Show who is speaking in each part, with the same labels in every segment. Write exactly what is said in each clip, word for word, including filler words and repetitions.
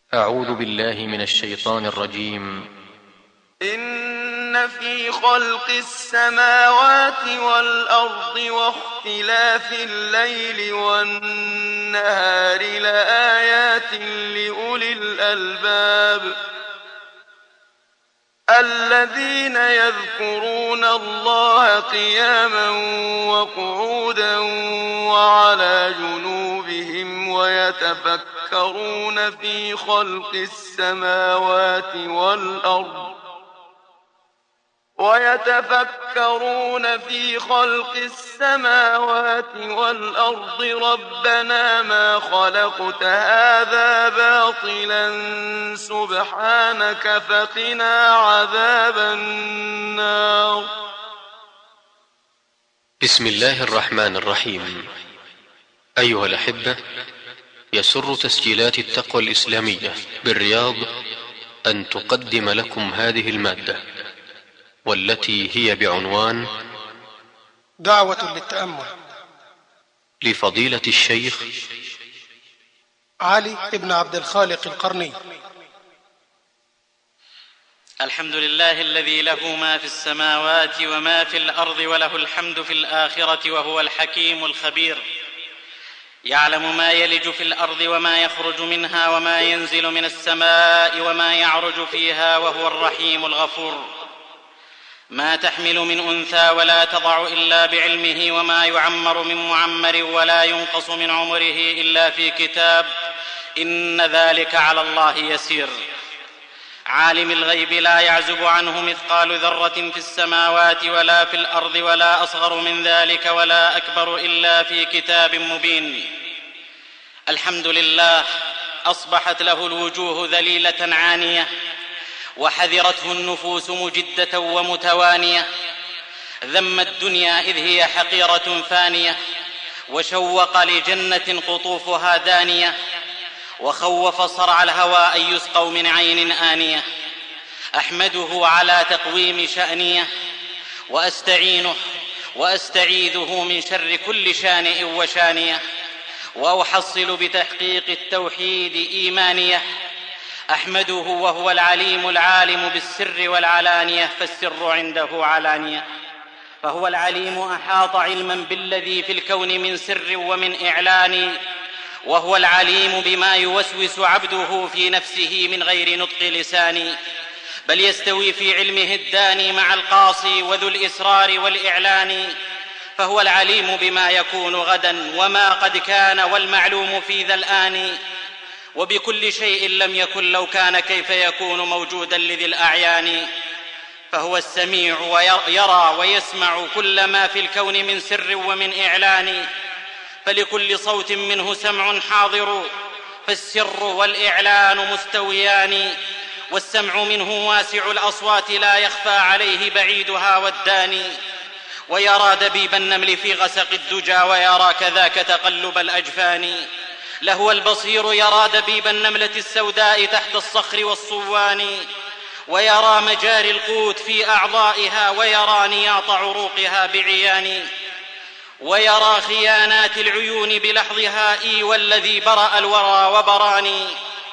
Speaker 1: أعوذ بالله من الشيطان الرجيم.
Speaker 2: إن في خلق السماوات والأرض واختلاف الليل والنهار لآيات لأولي الألباب الذين يذكرون الله قياما وقعودا وعلى جنوبهم ويتفكرون في خلق السماوات والأرض ويتفكرون في خلق السماوات والأرض ربنا ما خلقت هذا باطلا سبحانك فقنا عذاب النار.
Speaker 1: بسم الله الرحمن الرحيم. أيها الأحبة، يسر تسجيلات التقوى الإسلامية بالرياض أن تقدم لكم هذه المادة، والتي هي بعنوان
Speaker 3: دعوة للتأمل
Speaker 1: لفضيلة الشيخ
Speaker 3: علي بن عبد الخالق القرني.
Speaker 4: الحمد لله الذي له ما في السماوات وما في الأرض وله الحمد في الآخرة وهو الحكيم الخبير، يعلم ما يلج في الأرض وما يخرج منها وما ينزل من السماء وما يعرج فيها وهو الرحيم الغفور. ما تحمل من أنثى ولا تضع إلا بعلمه وما يعمر من معمر ولا ينقص من عمره إلا في كتاب إن ذلك على الله يسير. عالم الغيب لا يعزب عنه مثقال ذرة في السماوات ولا في الأرض ولا أصغر من ذلك ولا أكبر إلا في كتاب مبين. الحمد لله أصبحت له الوجوه ذليلة عانية، وحذرته النفوس مجدة ومتوانية. ذم الدنيا إذ هي حقيرة فانية، وشوق لجنة قطوفها دانية، وخوف صرع الهوى أن يسقوا من عين آنية. أحمده على تقويم شأنية، وأستعينه وأستعيذه من شر كل شانئ وشانية، وأحصل بتحقيق التوحيد إيمانية. أحمده وهو العليم العالم بالسر والعلانية، فالسر عنده علانية. فهو العليم أحاط علما بالذي في الكون من سر ومن إعلان، وهو العليم بما يوسوس عبده في نفسه من غير نطق لسان، بل يستوي في علمه الداني مع القاصي وذو الإسرار والإعلان. فهو العليم بما يكون غدا وما قد كان والمعلوم في ذا الآن، وبكل شيء لم يكن لو كان كيف يكون موجودا لذي الأعيان. فهو السميع ويرى ويسمع كل ما في الكون من سر ومن إعلان، فلكل صوت منه سمع حاضر، فالسر والإعلان مستويان. والسمع منه واسع الأصوات لا يخفى عليه بعيدها والداني، ويرى دبيب النمل في غسق الدجى ويرى كذاك تقلب الأجفان. لهو البصير يرى دبيب النملة السوداء تحت الصخر والصوان، ويرى مجاري القوت في أعضائها ويرى نياط عروقها بعيان، ويرى خيانات العيون بلحظها إي والذي برأ الورى وبراني.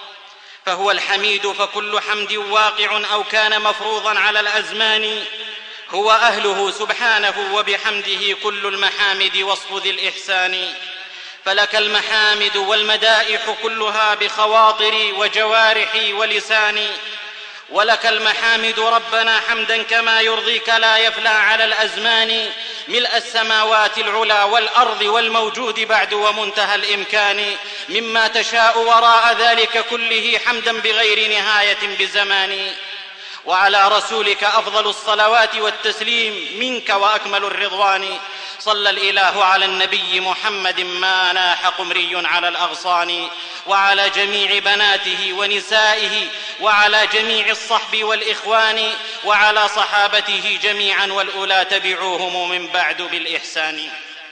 Speaker 4: فهو الحميد فكل حمد واقع أو كان مفروضا على الأزمان، هو أهله سبحانه وبحمده كل المحامد وصف ذي الإحسان. فلك المحامد والمدائح كلها بخواطري وجوارحي ولساني، ولك المحامد ربنا حمدا كما يرضيك لا يفنى على الأزمان، ملء السماوات العلا والأرض والموجود بعد ومنتهى الإمكان، مما تشاء وراء ذلك كله حمدا بغير نهاية بزمان. وعلى رسولك أفضل الصلوات والتسليم منك وأكمل الرضوان. صلى الإله على النبي محمد ما ناح قمري على الأغصان، وعلى جميع بناته ونسائه، وعلى جميع الصحب والإخوان، وعلى صحابته جميعا والأولى تبعوهم من بعد بالإحسان.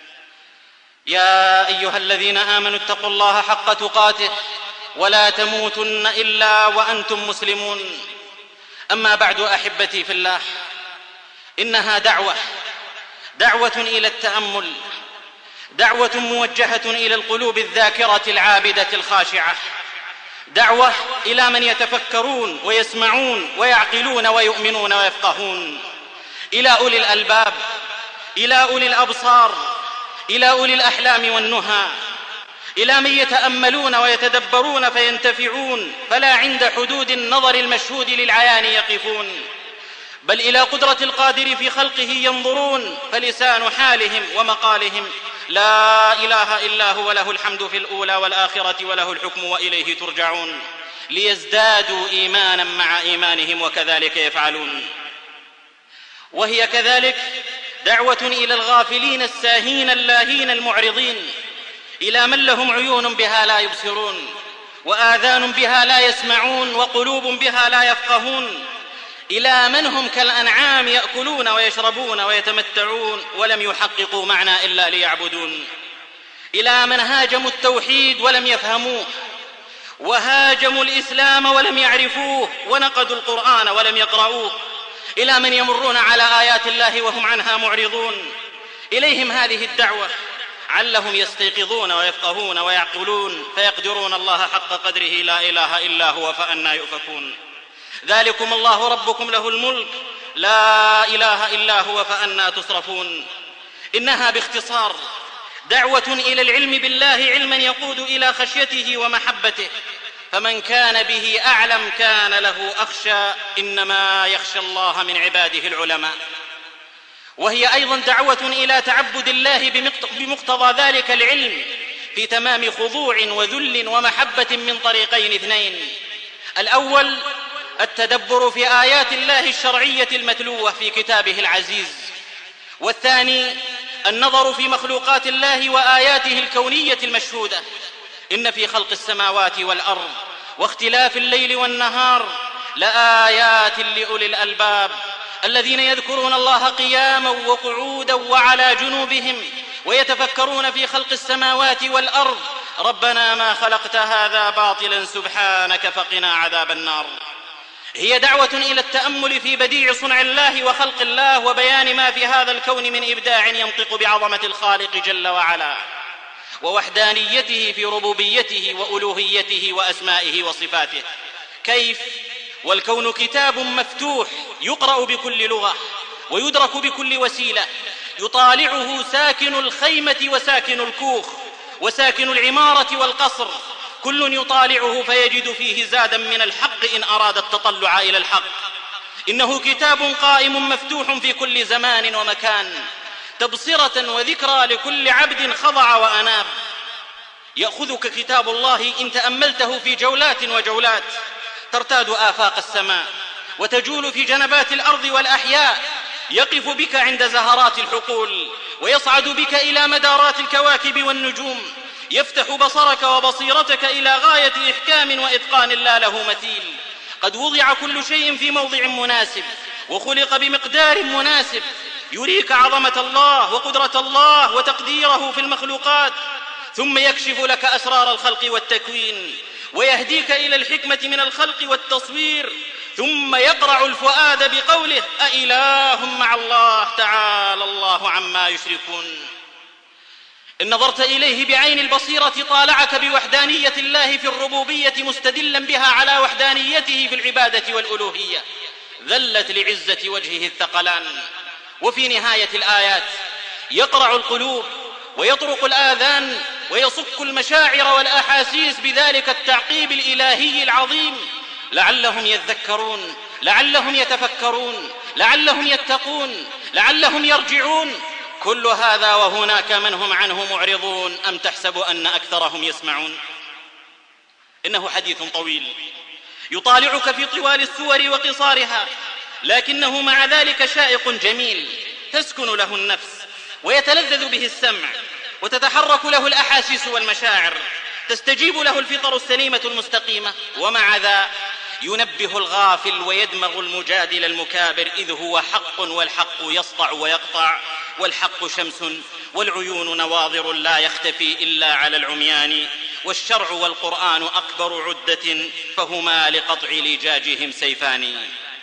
Speaker 4: يا أيها الذين آمنوا اتقوا الله حق تقاته ولا تموتن إلا وأنتم مسلمون. أما بعد أحبتي في الله، إنها دعوة دعوة إلى التأمل، دعوة موجهة إلى القلوب الذاكرة العابدة الخاشعة، دعوة إلى من يتفكرون ويسمعون ويعقلون ويؤمنون ويفقهون، إلى أولي الألباب، إلى أولي الأبصار، إلى أولي الأحلام والنهى، إلى من يتأملون ويتدبرون فينتفعون، فلا عند حدود النظر المشهود للعيان يقفون، بل إلى قدرة القادر في خلقه ينظرون، فلسان حالهم ومقالهم لا إله إلا هو له الحمد في الأولى والآخرة وله الحكم وإليه ترجعون، ليزدادوا إيمانا مع إيمانهم وكذلك يفعلون. وهي كذلك دعوة إلى الغافلين الساهين اللاهين المعرضين، إلى من لهم عيون بها لا يبصرون، وآذان بها لا يسمعون، وقلوب بها لا يفقهون، إلى من هم كالأنعام يأكلون ويشربون ويتمتعون ولم يحققوا معنى إلا ليعبدون، إلى من هاجموا التوحيد ولم يفهموه، وهاجموا الإسلام ولم يعرفوه، ونقدوا القرآن ولم يقرؤوه، إلى من يمرون على آيات الله وهم عنها معرضون. إليهم هذه الدعوة علهم يستيقظون ويفقهون ويعقلون فيقدرون الله حق قدره لا إله إلا هو فأنى يؤفكون. ذلكم الله ربكم له الملك لا إله إلا هو فأنى تصرفون. إنها باختصار دعوة إلى العلم بالله علما يقود إلى خشيته ومحبته، فمن كان به أعلم كان له أخشى، إنما يخشى الله من عباده العلماء. وهي أيضا دعوة إلى تعبد الله بمقتضى ذلك العلم في تمام خضوع وذل ومحبة من طريقين اثنين: الأول التدبر في آيات الله الشرعية المتلوة في كتابه العزيز، والثاني النظر في مخلوقات الله وآياته الكونية المشهودة. إن في خلق السماوات والأرض واختلاف الليل والنهار لآيات لأولي الألباب الذين يذكرون الله قياما وقعودا وعلى جنوبهم ويتفكرون في خلق السماوات والأرض ربنا ما خلقت هذا باطلا سبحانك فقنا عذاب النار. هي دعوة إلى التأمل في بديع صنع الله وخلق الله وبيان ما في هذا الكون من إبداع ينطق بعظمة الخالق جل وعلا ووحدانيته في ربوبيته وألوهيته وأسمائه وصفاته. كيف والكون كتاب مفتوح يقرأ بكل لغة ويدرك بكل وسيلة، يطالعه ساكن الخيمة وساكن الكوخ وساكن العمارة والقصر، كل يطالعه فيجد فيه زادا من الحق إن أراد التطلع إلى الحق. إنه كتاب قائم مفتوح في كل زمان ومكان، تبصرة وذكرى لكل عبد خضع وأناب. يأخذك كتاب الله إن تأملته في جولات وجولات، ترتاد آفاق السماء وتجول في جنبات الأرض والأحياء، يقف بك عند زهرات الحقول ويصعد بك إلى مدارات الكواكب والنجوم، يفتح بصرك وبصيرتك إلى غاية إحكام وإتقان لا له مثيل. قد وضع كل شيء في موضع مناسب وخلق بمقدار مناسب، يريك عظمة الله وقدرة الله وتقديره في المخلوقات، ثم يكشف لك أسرار الخلق والتكوين ويهديك إلى الحكمة من الخلق والتصوير، ثم يقرع الفؤاد بقوله أإله مع الله تعالى الله عما يشركون. إن نظرت إليه بعين البصيرة طالعك بوحدانية الله في الربوبية مستدلا بها على وحدانيته في العبادة والألوهية، ذلت لعزة وجهه الثقلان. وفي نهاية الآيات يقرع القلوب ويطرق الآذان ويصك المشاعر والأحاسيس بذلك التعقيب الإلهي العظيم، لعلهم يذكرون، لعلهم يتفكرون، لعلهم يتقون، لعلهم يرجعون. كل هذا وهناك من هم عنه معرضون، أم تحسب أن أكثرهم يسمعون؟ إنه حديث طويل يطالعك في طوال السور وقصارها، لكنه مع ذلك شائق جميل تسكن له النفس ويتلذذ به السمع وتتحرك له الأحاسيس والمشاعر، تستجيب له الفطر السليمة المستقيمة. ومع ذا ينبه الغافل ويدمغ المجادل المكابر، إذ هو حق والحق يسطع ويقطع، والحق شمس والعيون نواظر لا يختفي إلا على العميان، والشرع والقرآن أكبر عدة فهما لقطع لجاجهم سيفان.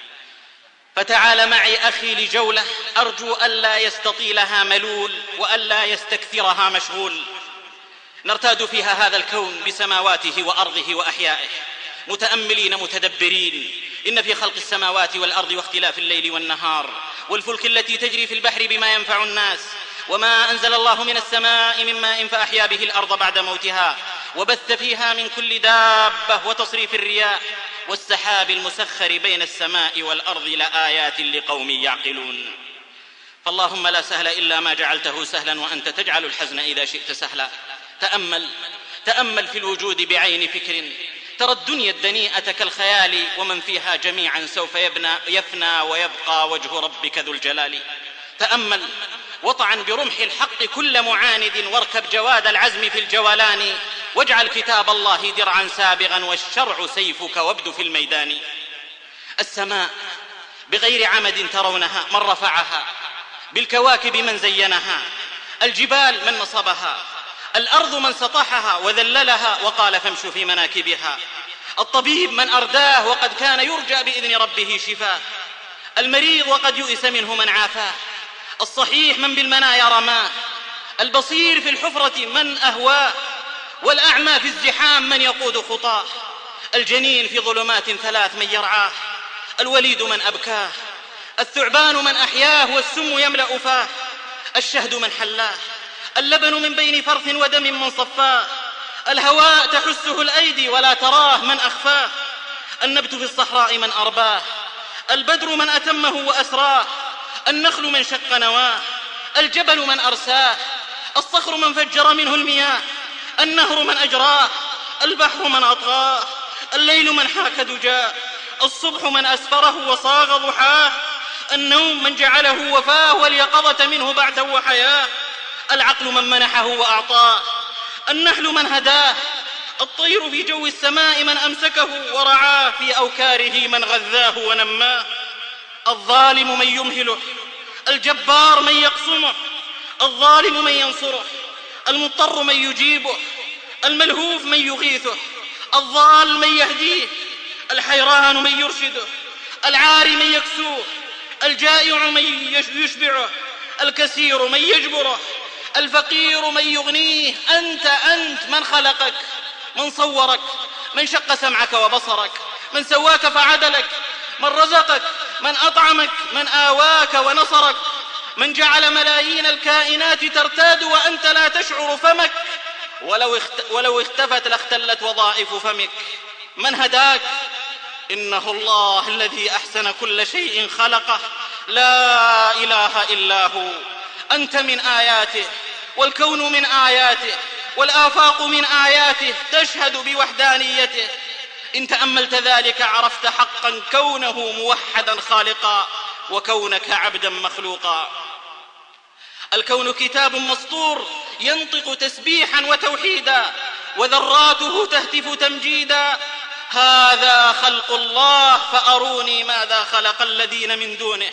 Speaker 4: فتعال معي أخي لجولة أرجو ألا يستطيلها ملول وألا يستكثرها مشغول، نرتاد فيها هذا الكون بسماواته وأرضه وأحيائه، متأملين متدبرين. إن في خلق السماوات والأرض واختلاف الليل والنهار والفلك التي تجري في البحر بما ينفع الناس وما أنزل الله من السماء من ماء فأحيا به الأرض بعد موتها وبث فيها من كل دابة وتصريف الرياح والسحاب المسخر بين السماء والأرض لآيات لقوم يعقلون. فاللهم لا سهل إلا ما جعلته سهلا وأنت تجعل الحزن إذا شئت سهلا. تأمل تأمل في الوجود بعين فكر، ترى الدنيا الدنيئة كالخيال ومن فيها جميعا سوف يبنى يفنى ويبقى وجه ربك ذو الجلال. تأمل وطعن برمح الحق كل معاند واركب جواد العزم في الجولان واجعل كتاب الله درعا سابغا والشرع سيفك وابد في الميدان. السماء بغير عمد ترونها من رفعها، بالكواكب من زينها، الجبال من نصبها، الأرض من سطحها وذللها وقال فامشوا في مناكبها، الطبيب من أرداه وقد كان يرجى بإذن ربه شفاه، المريض وقد يؤس منه من عافاه، الصحيح من بالمنايا رماه، البصير في الحفرة من أهواه، والأعمى في الزحام من يقود خطاه، الجنين في ظلمات ثلاث من يرعاه، الوليد من أبكاه، الثعبان من أحياه والسم يملأ فاه، الشهد من حلاه، اللبن من بين فرث ودم من صفاه، الهواء تحسه الأيدي ولا تراه من أخفاه، النبت في الصحراء من أرباه، البدر من أتمه وأسراه، النخل من شق نواه، الجبل من أرساه، الصخر من فجر منه المياه، النهر من أجراه، البحر من أطغاه، الليل من حاك دجاه، الصبح من أسفره وصاغ ضحاه، النوم من جعله وفاه واليقظة منه بعثا وحياه، العقل من منحه وأعطاه، النحل من هداه، الطير في جو السماء من أمسكه ورعاه، في أوكاره من غذاه ونماه، الظالم من يمهله، الجبار من يقسمه، الظالم من ينصره، المضطر من يجيبه، الملهوف من يغيثه، الضال من يهديه، الحيران من يرشده، العاري من يكسوه، الجائع من يشبعه، الكثير من يجبره، الفقير من يغنيه. أنت أنت من خلقك، من صورك، من شق سمعك وبصرك، من سواك فعدلك، من رزقك، من أطعمك، من آواك ونصرك، من جعل ملايين الكائنات ترتاد وأنت لا تشعر فمك، ولو, اخت... ولو اختفت لاختلت وظائف فمك، من هداك. إنه الله الذي أحسن كل شيء خلقه، لا إله إلا هو. أنت من آياته والكون من آياته والآفاق من آياته تشهد بوحدانيته. إن تأملت ذلك عرفت حقا كونه موحدا خالقا وكونك عبدا مخلوقا. الكون كتاب مسطور ينطق تسبيحا وتوحيدا وذراته تهتف تمجيدا. هذا خلق الله فأروني ماذا خلق الذين من دونه.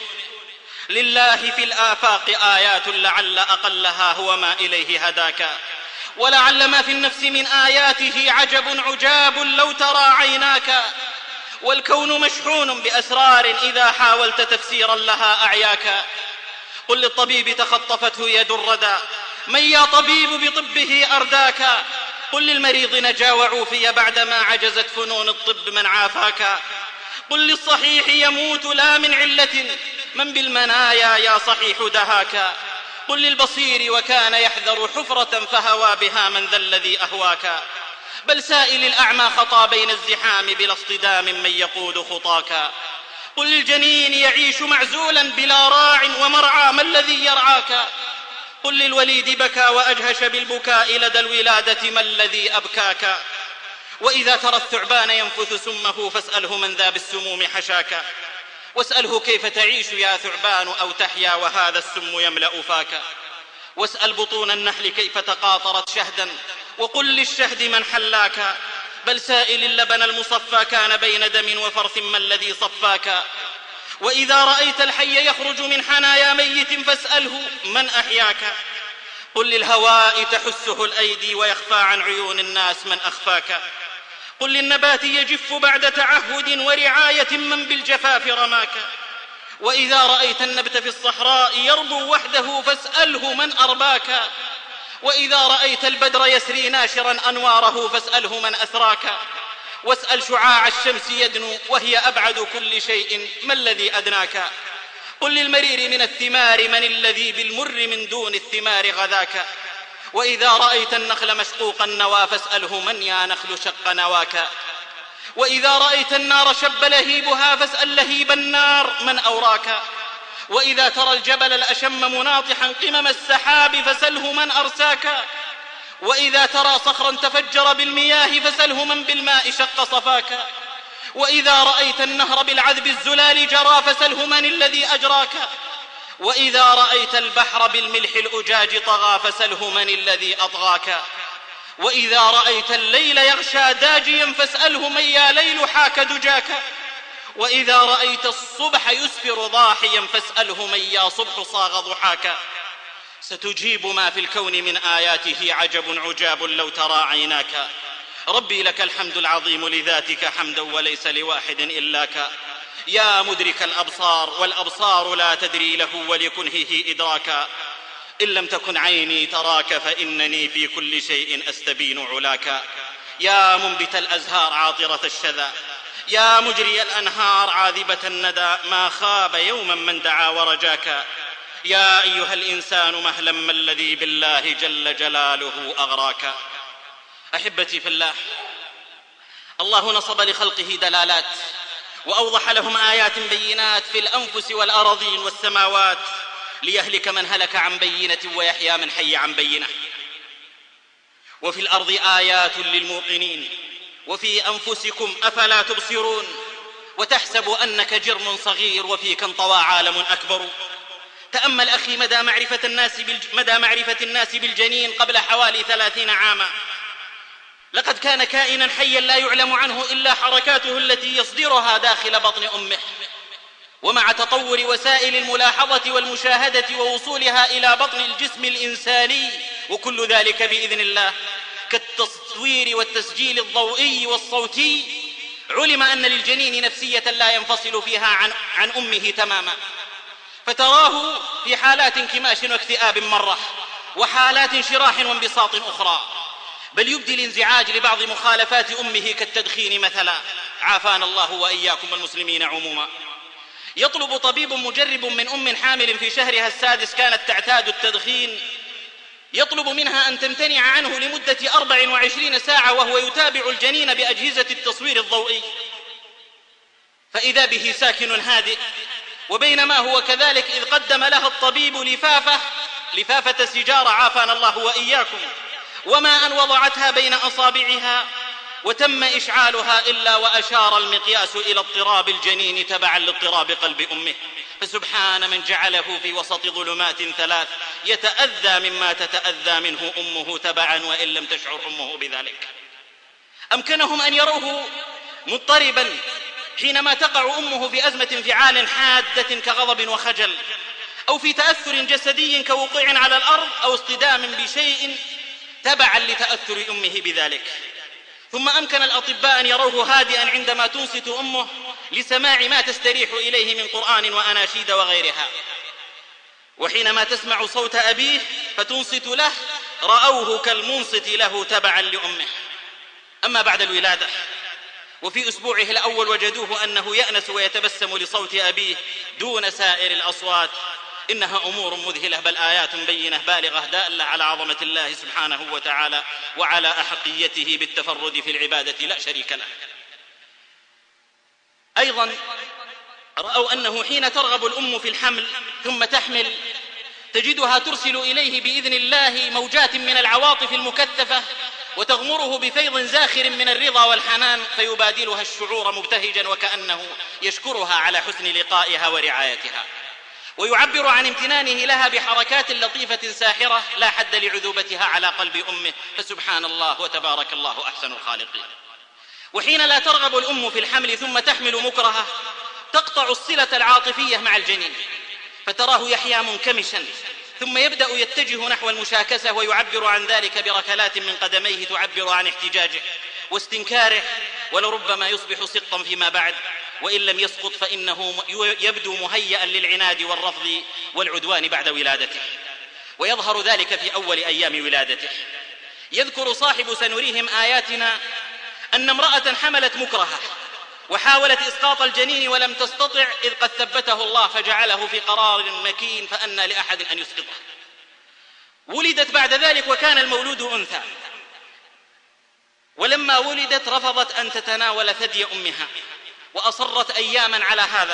Speaker 4: لله في الآفاق آيات لعل أقلها هو ما إليه هداك، ولعل ما في النفس من آياته عجب عجاب لو ترى عيناك. والكون مشحون بأسرار إذا حاولت تفسيرا لها أعياك. قل للطبيب تخطفته يد الردى، من يا طبيب بطبه أرداك. قل للمريض نجا وعوفي بعدما عجزت فنون الطب من عافاك. قل للصحيح يموت لا من علة، من بالمنايا يا صحيح دهاك. قل للبصير وكان يحذر حفرة فهوى بها من ذا الذي أهواك. بل سائل الأعمى خطى بين الزحام بلا اصطدام من يقود خطاك. قل للجنين يعيش معزولا بلا راع ومرعى ما الذي يرعاك. قل للوليد بكى وأجهش بالبكاء لدى الولادة ما الذي أبكاك. وإذا ترى الثعبان ينفث سمه فاسأله من ذا بالسموم حشاك. واسأله كيف تعيش يا ثعبان أو تحيا وهذا السم يملأ فاك. واسأل بطون النحل كيف تقاطرت شهدا وقل للشهد من حلاك. بل سائل اللبن المصفى كان بين دم وفرث ما الذي صفاك. وإذا رأيت الحي يخرج من حنايا ميت فاسأله من أحياك. قل للهواء تحسه الأيدي ويخفى عن عيون الناس من أخفاك. قل للنبات يجف بعد تعهد ورعاية من بالجفاف رماك. وإذا رأيت النبت في الصحراء يربو وحده فاسأله من أرباك. وإذا رأيت البدر يسري ناشرا أنواره فاسأله من أثراك. واسأل شعاع الشمس يدنو وهي أبعد كل شيء، ما الذي أدناك؟ قل للمرير من الثمار من الذي بالمر من دون الثمار غذاك؟ وإذا رأيت النخل مشقوق النوى فاسأله من يا نخل شق نواك؟ وإذا رأيت النار شب لهيبها فاسأل لهيب النار من أوراك؟ وإذا ترى الجبل الأشم مناطحا قمم السحاب فسله من أرساك؟ وإذا ترى صخرا تفجر بالمياه فسله من بالماء شق صفاك؟ وإذا رأيت النهر بالعذب الزلال جرى فسله من الذي أجراك؟ وإذا رأيت البحر بالملح الأجاج طغى فسله من الذي أطغاك؟ وإذا رأيت الليل يغشى داجيا فاسأله من يا ليل حاك دجاك؟ وإذا رأيت الصبح يسفر ضاحيا فاسأله من يا صبح صاغ ضحاك؟ ستجيب ما في الكون من آياته عجب عجاب لو ترى عيناك. ربي لك الحمد العظيم لذاتك حمدا وليس لواحد إلاك. يا مدرك الأبصار والأبصار لا تدري له ولكنهه إدراكا. إن لم تكن عيني تراك فإنني في كل شيء أستبين علاك. يا منبت الأزهار عاطرة الشذا، يا مجري الأنهار عاذبة الندى، ما خاب يوما من دعا ورجاك. يا أيها الإنسان مهلا ما الذي بالله جل جلاله أغراك. أحبتي في الله، الله نصب لخلقه دلالات وأوضح لهم آيات بينات في الأنفس والأراضين والسماوات ليهلك من هلك عن بينة ويحيى من حي عن بينة. وفي الأرض آيات للموقنين وفي أنفسكم أفلا تبصرون. وتحسب أنك جرم صغير وفيك انطوى عالم أكبر. تأمل أخي مدى معرفة الناس, بالج... مدى معرفة الناس بالجنين قبل حوالي ثلاثين عاما. لقد كان كائنا حيا لا يعلم عنه إلا حركاته التي يصدرها داخل بطن أمه. ومع تطور وسائل الملاحظة والمشاهدة ووصولها إلى بطن الجسم الإنساني وكل ذلك بإذن الله كالتصوير والتسجيل الضوئي والصوتي، علم أن للجنين نفسية لا ينفصل فيها عن, عن أمه تماما. فتراه في حالات انكماش واكتئاب مرة، وحالات انشراح وانبساط أخرى، بل يبدي الانزعاج لبعض مخالفات أمه كالتدخين مثلا، عافانا الله وإياكم والمسلمين عموما. يطلب طبيب مجرب من أم حامل في شهرها السادس كانت تعتاد التدخين، يطلب منها أن تمتنع عنه لمدة أربع وعشرين ساعة وهو يتابع الجنين بأجهزة التصوير الضوئي، فإذا به ساكن هادئ. وبينما هو كذلك إذ قدم لها الطبيب لفافة لفافة سيجارة، عافانا الله وإياكم، وما أن وضعتها بين أصابعها وتم إشعالها إلا وأشار المقياس إلى اضطراب الجنين تبعا لاضطراب قلب أمه. فسبحان من جعله في وسط ظلمات ثلاث يتأذى مما تتأذى منه أمه تبعا وإن لم تشعر أمه بذلك. أمكنهم أن يروه مضطربا حينما تقع أمه في أزمة انفعال حادة كغضب وخجل، أو في تأثر جسدي كوقوع على الأرض أو اصطدام بشيء تبعا لتأثر أمه بذلك. ثم أمكن الأطباء أن يروه هادئا عندما تنصت أمه لسماع ما تستريح إليه من قرآن وأناشيد وغيرها، وحينما تسمع صوت أبيه فتنصت له رأوه كالمنصت له تبعا لأمه. أما بعد الولادة وفي أسبوعه الأول وجدوه أنه يأنس ويتبسم لصوت أبيه دون سائر الأصوات. إنها أمور مذهلة بل آيات بينة بالغة دالة على عظمة الله سبحانه وتعالى وعلى أحقيته بالتفرد في العبادة لا شريك له. أيضا رأوا أنه حين ترغب الأم في الحمل ثم تحمل تجدها ترسل إليه بإذن الله موجات من العواطف المكثفة وتغمره بفيض زاخر من الرضا والحنان، فيبادلها الشعور مبتهجا وكأنه يشكرها على حسن لقائها ورعايتها، ويعبر عن امتنانه لها بحركات لطيفة ساحرة لا حد لعذوبتها على قلب أمه. فسبحان الله وتبارك الله أحسن الخالقين. وحين لا ترغب الأم في الحمل ثم تحمل مكرهة تقطع الصلة العاطفية مع الجنين، فتراه يحيا منكمشا ثم يبدأ يتجه نحو المشاكسة ويعبر عن ذلك بركلات من قدميه تعبر عن احتجاجه واستنكاره، ولربما يصبح سقطا فيما بعد، وإن لم يسقط فإنه يبدو مهيئا للعناد والرفض والعدوان بعد ولادته، ويظهر ذلك في أول أيام ولادته. يذكر صاحب سنريهم آياتنا أن امرأة حملت مكرهة وحاولت إسقاط الجنين ولم تستطع، إذ قد ثبته الله فجعله في قرار مكين، فأنى لأحد أن يسقطه. ولدت بعد ذلك وكان المولود أنثى، ولما ولدت رفضت أن تتناول ثدي أمها وأصرت أياما على هذا،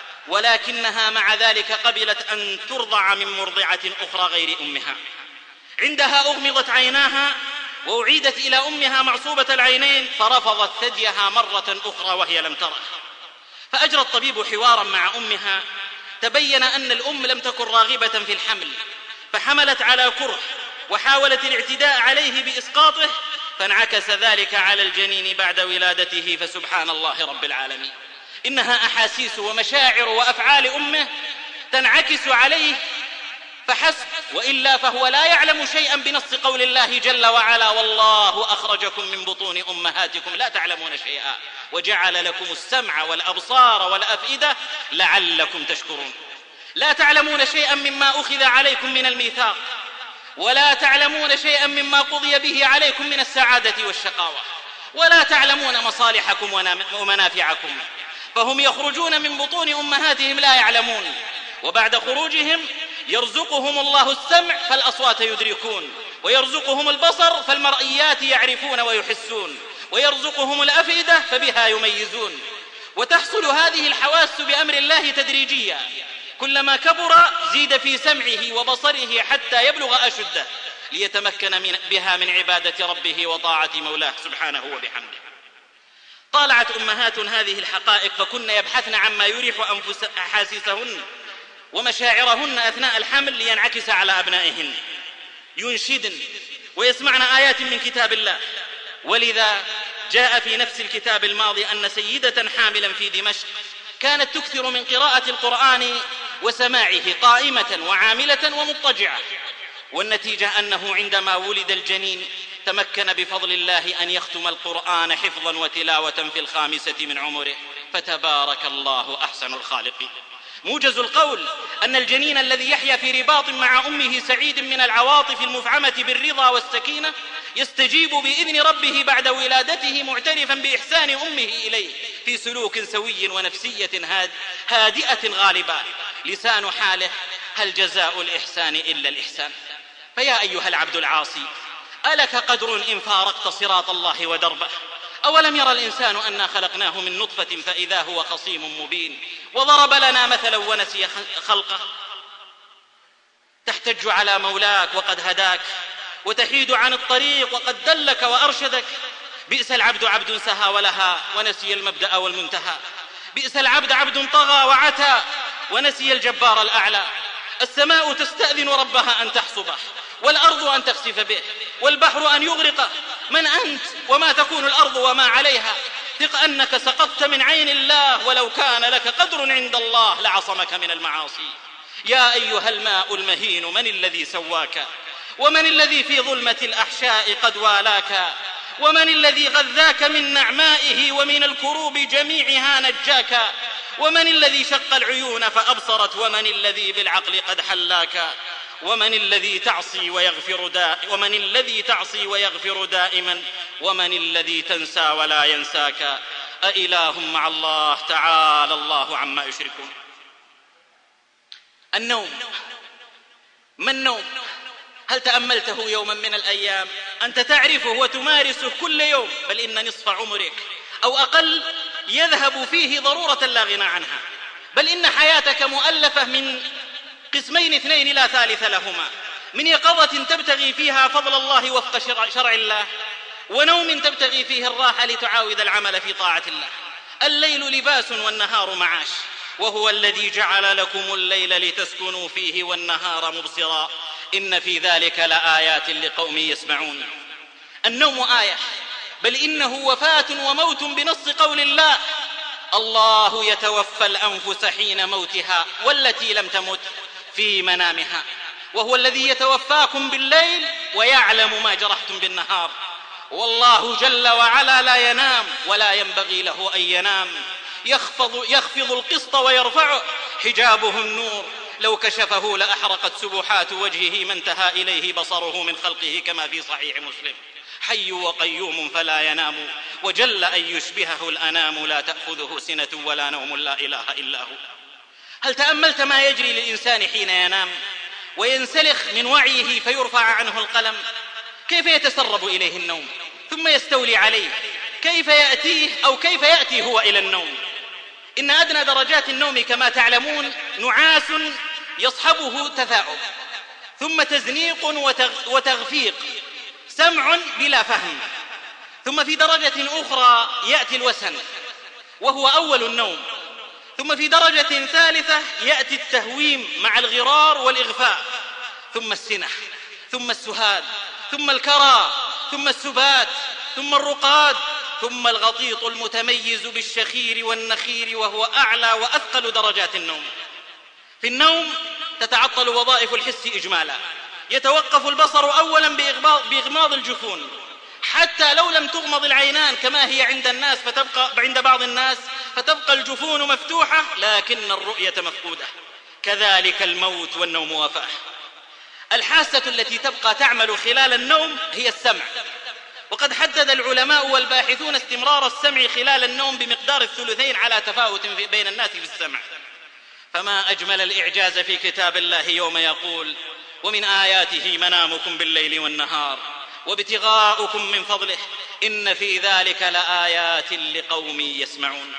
Speaker 4: ولكنها مع ذلك قبلت أن ترضع من مرضعة أخرى غير أمها. عندها أغمضت عيناها وأعيدت إلى أمها معصوبة العينين، فرفضت ثديها مرة أخرى وهي لم تره. فأجرى الطبيب حوارا مع أمها، تبين أن الأم لم تكن راغبة في الحمل، فحملت على كره وحاولت الاعتداء عليه بإسقاطه، فانعكس ذلك على الجنين بعد ولادته. فسبحان الله رب العالمين، إنها أحاسيس ومشاعر وأفعال أمه تنعكس عليه فحسب، وإلا فهو لا يعلم شيئا بنص قول الله جل وعلا: والله أخرجكم من بطون أمهاتكم لا تعلمون شيئا وجعل لكم السمع والأبصار والأفئدة لعلكم تشكرون. لا تعلمون شيئا مما أخذ عليكم من الميثاق، ولا تعلمون شيئا مما قضي به عليكم من السعادة والشقاوة، ولا تعلمون مصالحكم ومنافعكم. فهم يخرجون من بطون أمهاتهم لا يعلمون، وبعد خروجهم يرزقهم الله السمع فالأصوات يدركون، ويرزقهم البصر فالمرئيات يعرفون ويحسون، ويرزقهم الأفئدة فبها يميزون. وتحصل هذه الحواس بأمر الله تدريجيا، كلما كبر زيد في سمعه وبصره حتى يبلغ أشده، ليتمكن من بها من عبادة ربه وطاعة مولاه سبحانه وبحمده. طالعت أمهات هذه الحقائق فكن يبحثن عما يريح أنفس أحاسيسهن ومشاعرهن أثناء الحمل لينعكس على أبنائهن، ينشدن ويسمعن آيات من كتاب الله. ولذا جاء في نفس الكتاب الماضي أن سيدة حاملا في دمشق كانت تكثر من قراءة القرآن وسماعه قائمة وعاملة ومضطجعة، والنتيجة أنه عندما ولد الجنين تمكن بفضل الله أن يختم القرآن حفظا وتلاوة في الخامسة من عمره، فتبارك الله أحسن الخالقين. موجز القول أن الجنين الذي يحيا في رباط مع أمه سعيد من العواطف المفعمة بالرضا والسكينة يستجيب بإذن ربه بعد ولادته، معترفا بإحسان أمه إليه في سلوك سوي ونفسية هادئة غالبة. لسان حاله: هل جزاء الإحسان إلا الإحسان؟ فيا أيها العبد العاصي، ألك قدر إن فارقت صراط الله ودربه؟ أولم يرى الإنسان أنا خلقناه من نطفة فإذا هو خصيم مبين، وضرب لنا مثلا ونسي خلقه؟ تحتج على مولاك وقد هداك، وتحيد عن الطريق وقد دلك وأرشدك. بئس العبد عبد سهى ولها ونسي المبدأ والمنتهى، بئس العبد عبد طغى وعتى ونسي الجبار الأعلى. السماء تستأذن ربها أن تحصبه، والأرض أن تخسف به، والبحر أن يغرقه. من أنت وما تكون الأرض وما عليها؟ ثق أنك سقطت من عين الله، ولو كان لك قدر عند الله لعصمك من المعاصي. يا أيها الماء المهين، من الذي سواك؟ ومن الذي في ظلمة الأحشاء قد والاك؟ ومن الذي غذاك من نعمائه ومن الكروب جميعها نجاك؟ ومن الذي شق العيون فأبصرت؟ ومن الذي بالعقل قد حلاك؟ ومن الذي تعصي ويغفر دا ومن الذي تعصي ويغفر دائما؟ ومن الذي تنسى ولا ينساك؟ أإله مع الله؟ تعالى الله عما يشركون. النوم، ما النوم؟ هل تأملته يوما من الأيام؟ أنت تعرفه وتمارسه كل يوم، بل إن نصف عمرك أو أقل يذهب فيه ضرورة لا غنى عنها، بل إن حياتك مؤلفة من قسمين اثنين لا ثالث لهما: من يقظة تبتغي فيها فضل الله وفق شرع الله، ونوم تبتغي فيه الراحة لتعاود العمل في طاعة الله. الليل لباس والنهار معاش، وهو الذي جعل لكم الليل لتسكنوا فيه والنهار مبصرا، إن في ذلك لآيات لقوم يسمعون. النوم آية، بل إنه وفاة وموت بنص قول الله: الله يتوفى الأنفس حين موتها والتي لم تمت في منامها، وهو الذي يتوفاكم بالليل ويعلم ما جرحتم بالنهار. والله جل وعلا لا ينام ولا ينبغي له أن ينام، يخفض, يخفض القسط ويرفعه، حجابه النور، لو كشفه لأحرقت سبحات وجهه ما انتهى إليه بصره من خلقه، كما في صحيح مسلم. حي وقيوم فلا ينام، وجل أن يشبهه الأنام، لا تأخذه سنة ولا نوم، لا إله إلا هو. هل تأملت ما يجري للإنسان حين ينام وينسلخ من وعيه فيرفع عنه القلم؟ كيف يتسرب إليه النوم ثم يستولي عليه؟ كيف يأتيه أو كيف يأتي هو إلى النوم؟ إن أدنى درجات النوم كما تعلمون نعاس يصحبه تثاؤب، ثم تزنيق وتغفيق، سمع بلا فهم، ثم في درجة أخرى يأتي الوسن وهو أول النوم، ثم في درجة ثالثة يأتي التهويم مع الغرار والإغفاء، ثم السنح، ثم السهاد، ثم الكرى، ثم السبات، ثم الرقاد، ثم الغطيط المتميز بالشخير والنخير، وهو أعلى وأثقل درجات النوم. في النوم تتعطل وظائف الحس إجمالا، يتوقف البصر أولا بإغماض الجفون، حتى لو لم تغمض العينان كما هي عند الناس فتبقى عند بعض الناس فتبقى الجفون مفتوحة لكن الرؤية مفقودة. كذلك الموت والنوم وفاة. الحاسة التي تبقى تعمل خلال النوم هي السمع، وقد حدد العلماء والباحثون استمرار السمع خلال النوم بمقدار الثلثين على تفاوت بين الناس في السمع. فما أجمل الإعجاز في كتاب الله يوم يقول: ومن آياته منامكم بالليل والنهار وابتغاؤكم من فضله إن في ذلك لآيات لقوم يسمعون.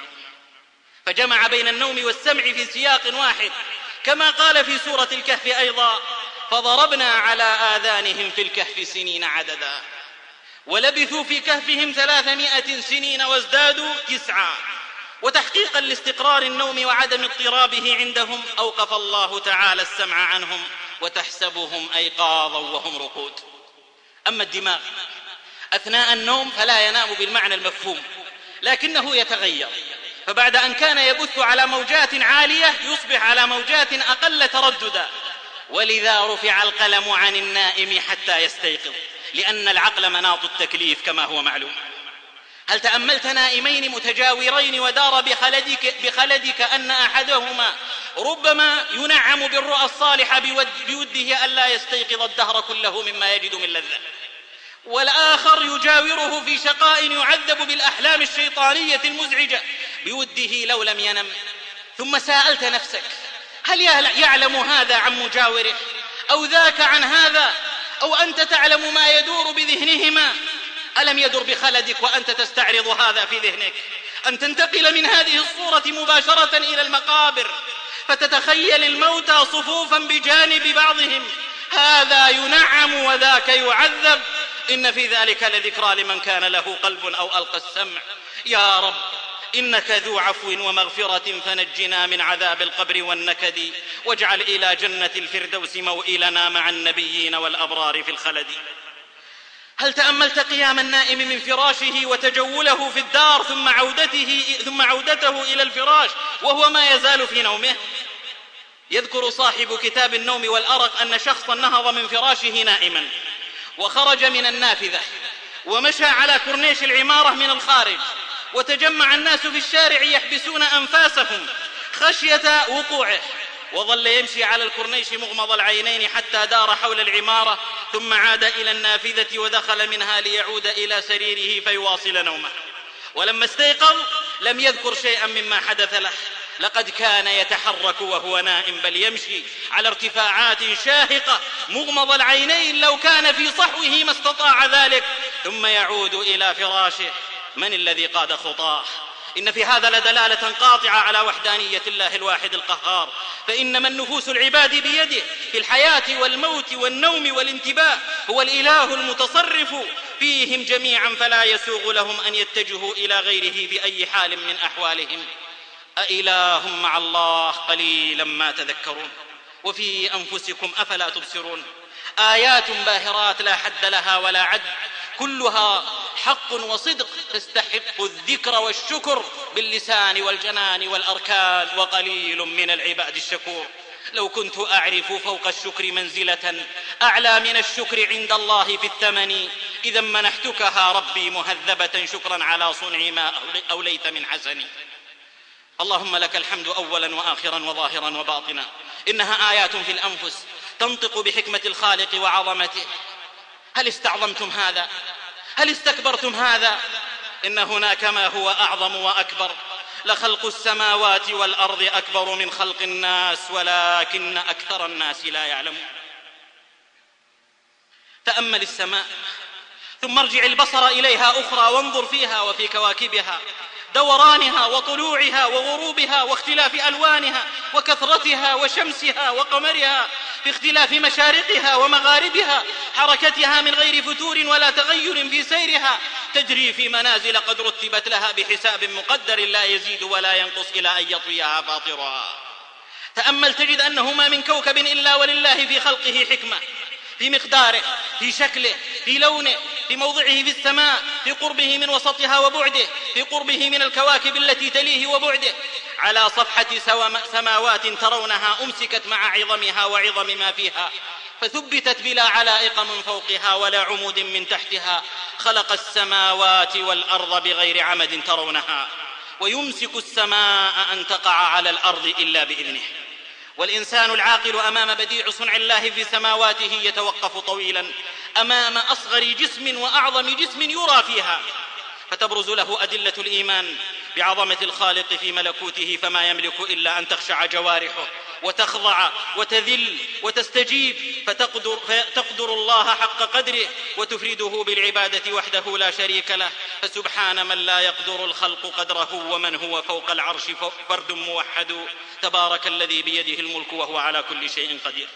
Speaker 4: فجمع بين النوم والسمع في سياق واحد، كما قال في سورة الكهف أيضا: فضربنا على آذانهم في الكهف سنين عددا ولبثوا في كهفهم ثلاثمائة سنين وازدادوا تسعا. وتحقيقا لاستقرار النوم وعدم اضطرابه عندهم أوقف الله تعالى السمع عنهم وتحسبهم أيقاظا وهم رقود. أما الدماغ أثناء النوم فلا ينام بالمعنى المفهوم، لكنه يتغير، فبعد أن كان يبث على موجات عالية يصبح على موجات أقل ترددا، ولذا رفع القلم عن النائم حتى يستيقظ، لأن العقل مناط التكليف كما هو معلوم. هل تأملت نائمين متجاورين ودار بخلدك, بخلدك أن أحدهما ربما ينعم بالرؤى الصالحة بوده ألا يستيقظ الدهر كله مما يجد من لذة، والآخر يجاوره في شقاء يعذب بالأحلام الشيطانية المزعجة بوده لو لم ينم؟ ثم سألت نفسك: هل يعلم هذا عن مجاوره أو ذاك عن هذا، أو أنت تعلم ما يدور بذهنهما؟ ألم يدر بخلدك وأنت تستعرض هذا في ذهنك أن تنتقل من هذه الصورة مباشرة إلى المقابر فتتخيل الموتى صفوفا بجانب بعضهم، هذا ينعم وذاك يعذب؟ إن في ذلك لذكرى لمن كان له قلب أو ألقى السمع. يا رب إنك ذو عفو ومغفرة، فنجنا من عذاب القبر والنكد، واجعل إلى جنة الفردوس موئلنا مع النبيين والأبرار في الخلد. هل تأملت قيام النائم من فراشه وتجوله في الدار ثم عودته, ثم عودته إلى الفراش وهو ما يزال في نومه؟ يذكر صاحب كتاب النوم والأرق أن شخصا نهض من فراشه نائما وخرج من النافذة ومشى على كورنيش العمارة من الخارج، وتجمع الناس في الشارع يحبسون أنفاسهم خشية وقوعه، وظل يمشي على الكورنيش مغمض العينين حتى دار حول العمارة، ثم عاد إلى النافذة ودخل منها ليعود إلى سريره فيواصل نومه. ولما استيقظ لم يذكر شيئا مما حدث له، لقد كان يتحرك وهو نائم، بل يمشي على ارتفاعات شاهقة مغمض العينين لو كان في صحوه ما استطاع ذلك، ثم يعود إلى فراشه. من الذي قاد خطاه؟ إن في هذا لدلالة قاطعة على وحدانية الله الواحد القهار، فإنما النفوس العباد بيده في الحياة والموت والنوم والانتباه، هو الإله المتصرف فيهم جميعا، فلا يسوغ لهم أن يتجهوا إلى غيره بأي حال من أحوالهم. أإله مع الله قليلا ما تذكرون، وفي أنفسكم أفلا تبصرون. آيات باهرات لا حد لها ولا عد، كلها حق وصدق تستحق الذكر والشكر باللسان والجنان والأركان، وقليل من العباد الشكور. لو كنت أعرف فوق الشكر منزلة أعلى من الشكر عند الله في الثمن، إذا منحتكها ربي مهذبة شكرا على صنع ما أوليت من حسني. اللهم لك الحمد أولا وآخرا وظاهرا وباطنا، إنها آيات في الأنفس تنطق بحكمة الخالق وعظمته. هل استعظمتم هذا؟ هل استكبرتم هذا؟ إن هناك ما هو أعظم وأكبر، لخلق السماوات والأرض أكبر من خلق الناس ولكن أكثر الناس لا يعلمون. تأمل السماء ثم ارجع البصر إليها أخرى وانظر فيها وفي كواكبها، دورانها وطلوعها وغروبها واختلاف ألوانها وكثرتها وشمسها وقمرها في اختلاف مشارقها ومغاربها، حركتها من غير فتور ولا تغير في سيرها، تجري في منازل قد رتبت لها بحساب مقدر لا يزيد ولا ينقص إلى أن يطويها فاطرها. تأمل تجد أنه ما من كوكب إلا ولله في خلقه حكمة، في مقداره، في شكله، في لونه، في موضعه في السماء، في قربه من وسطها وبعده، في قربه من الكواكب التي تليه وبعده، على صفحة سماوات ترونها أمسكت مع عظمها وعظم ما فيها، فثبتت بلا علائق من فوقها ولا عمود من تحتها. خلق السماوات والأرض بغير عمد ترونها، ويمسك السماء أن تقع على الأرض إلا بإذنه. والإنسان العاقل أمام بديع صنع الله في سماواته يتوقف طويلا أمام أصغر جسم وأعظم جسم يرى فيها، فتبرز له أدلة الإيمان بعظمة الخالق في ملكوته، فما يملك إلا أن تخشع جوارحه وتخضع وتذل وتستجيب، فتقدر, فتقدر الله حق قدره وتفرده بالعبادة وحده لا شريك له. فسبحان من لا يقدر الخلق قدره ومن هو فوق العرش فرد موحد، تبارك الذي بيده الملك وهو على كل شيء قدير.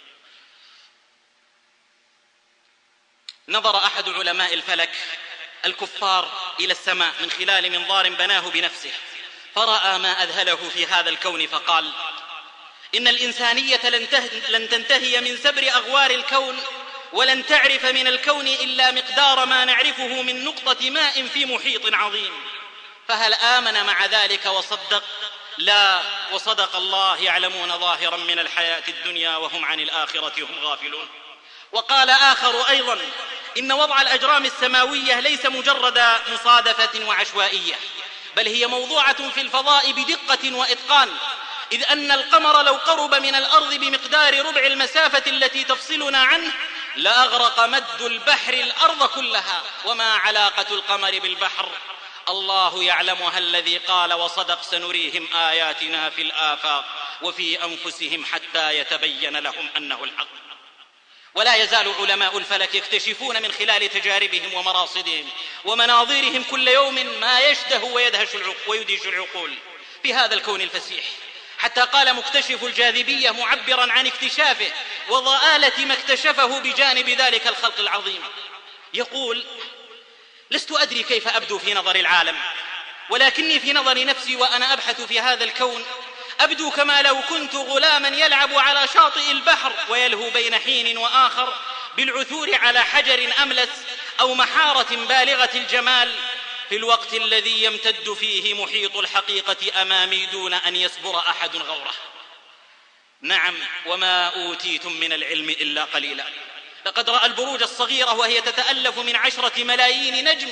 Speaker 4: نظر أحد علماء الفلك الكفار إلى السماء من خلال منظار بناه بنفسه، فرأى ما أذهله في هذا الكون، فقال: إن الإنسانية لن تنتهي من سبر أغوار الكون، ولن تعرف من الكون إلا مقدار ما نعرفه من نقطة ماء في محيط عظيم. فهل آمن مع ذلك وصدق؟ لا، وصدق الله، يعلمون ظاهرا من الحياة الدنيا وهم عن الآخرة هم غافلون. وقال آخر أيضا: إن وضع الأجرام السماوية ليس مجرد مصادفة وعشوائية، بل هي موضوعة في الفضاء بدقة وإتقان، إذ أن القمر لو قرب من الأرض بمقدار ربع المسافة التي تفصلنا عنه لأغرق مد البحر الأرض كلها. وما علاقة القمر بالبحر؟ الله يعلمها، الذي قال: وصدق سنريهم آياتنا في الآفاق وفي أنفسهم حتى يتبين لهم أنه الحق. ولا يزال علماء الفلك يكتشفون من خلال تجاربهم ومراصدهم ومناظيرهم كل يوم ما يشته ويدهش ويدهش العقول في هذا الكون الفسيح، حتى قال مكتشف الجاذبية معبرا عن اكتشافه وضآلة ما اكتشفه بجانب ذلك الخلق العظيم، يقول: لست أدري كيف أبدو في نظر العالم، ولكني في نظر نفسي وأنا أبحث في هذا الكون أبدو كما لو كنت غلاما يلعب على شاطئ البحر ويلهو بين حين وآخر بالعثور على حجر أملس أو محارة بالغة الجمال، في الوقت الذي يمتد فيه محيط الحقيقة أمامي دون أن يسبر أحد غوره. نعم، وما أوتيتم من العلم إلا قليلا. لقد رأى البروج الصغيرة وهي تتألف من عشرة ملايين نجم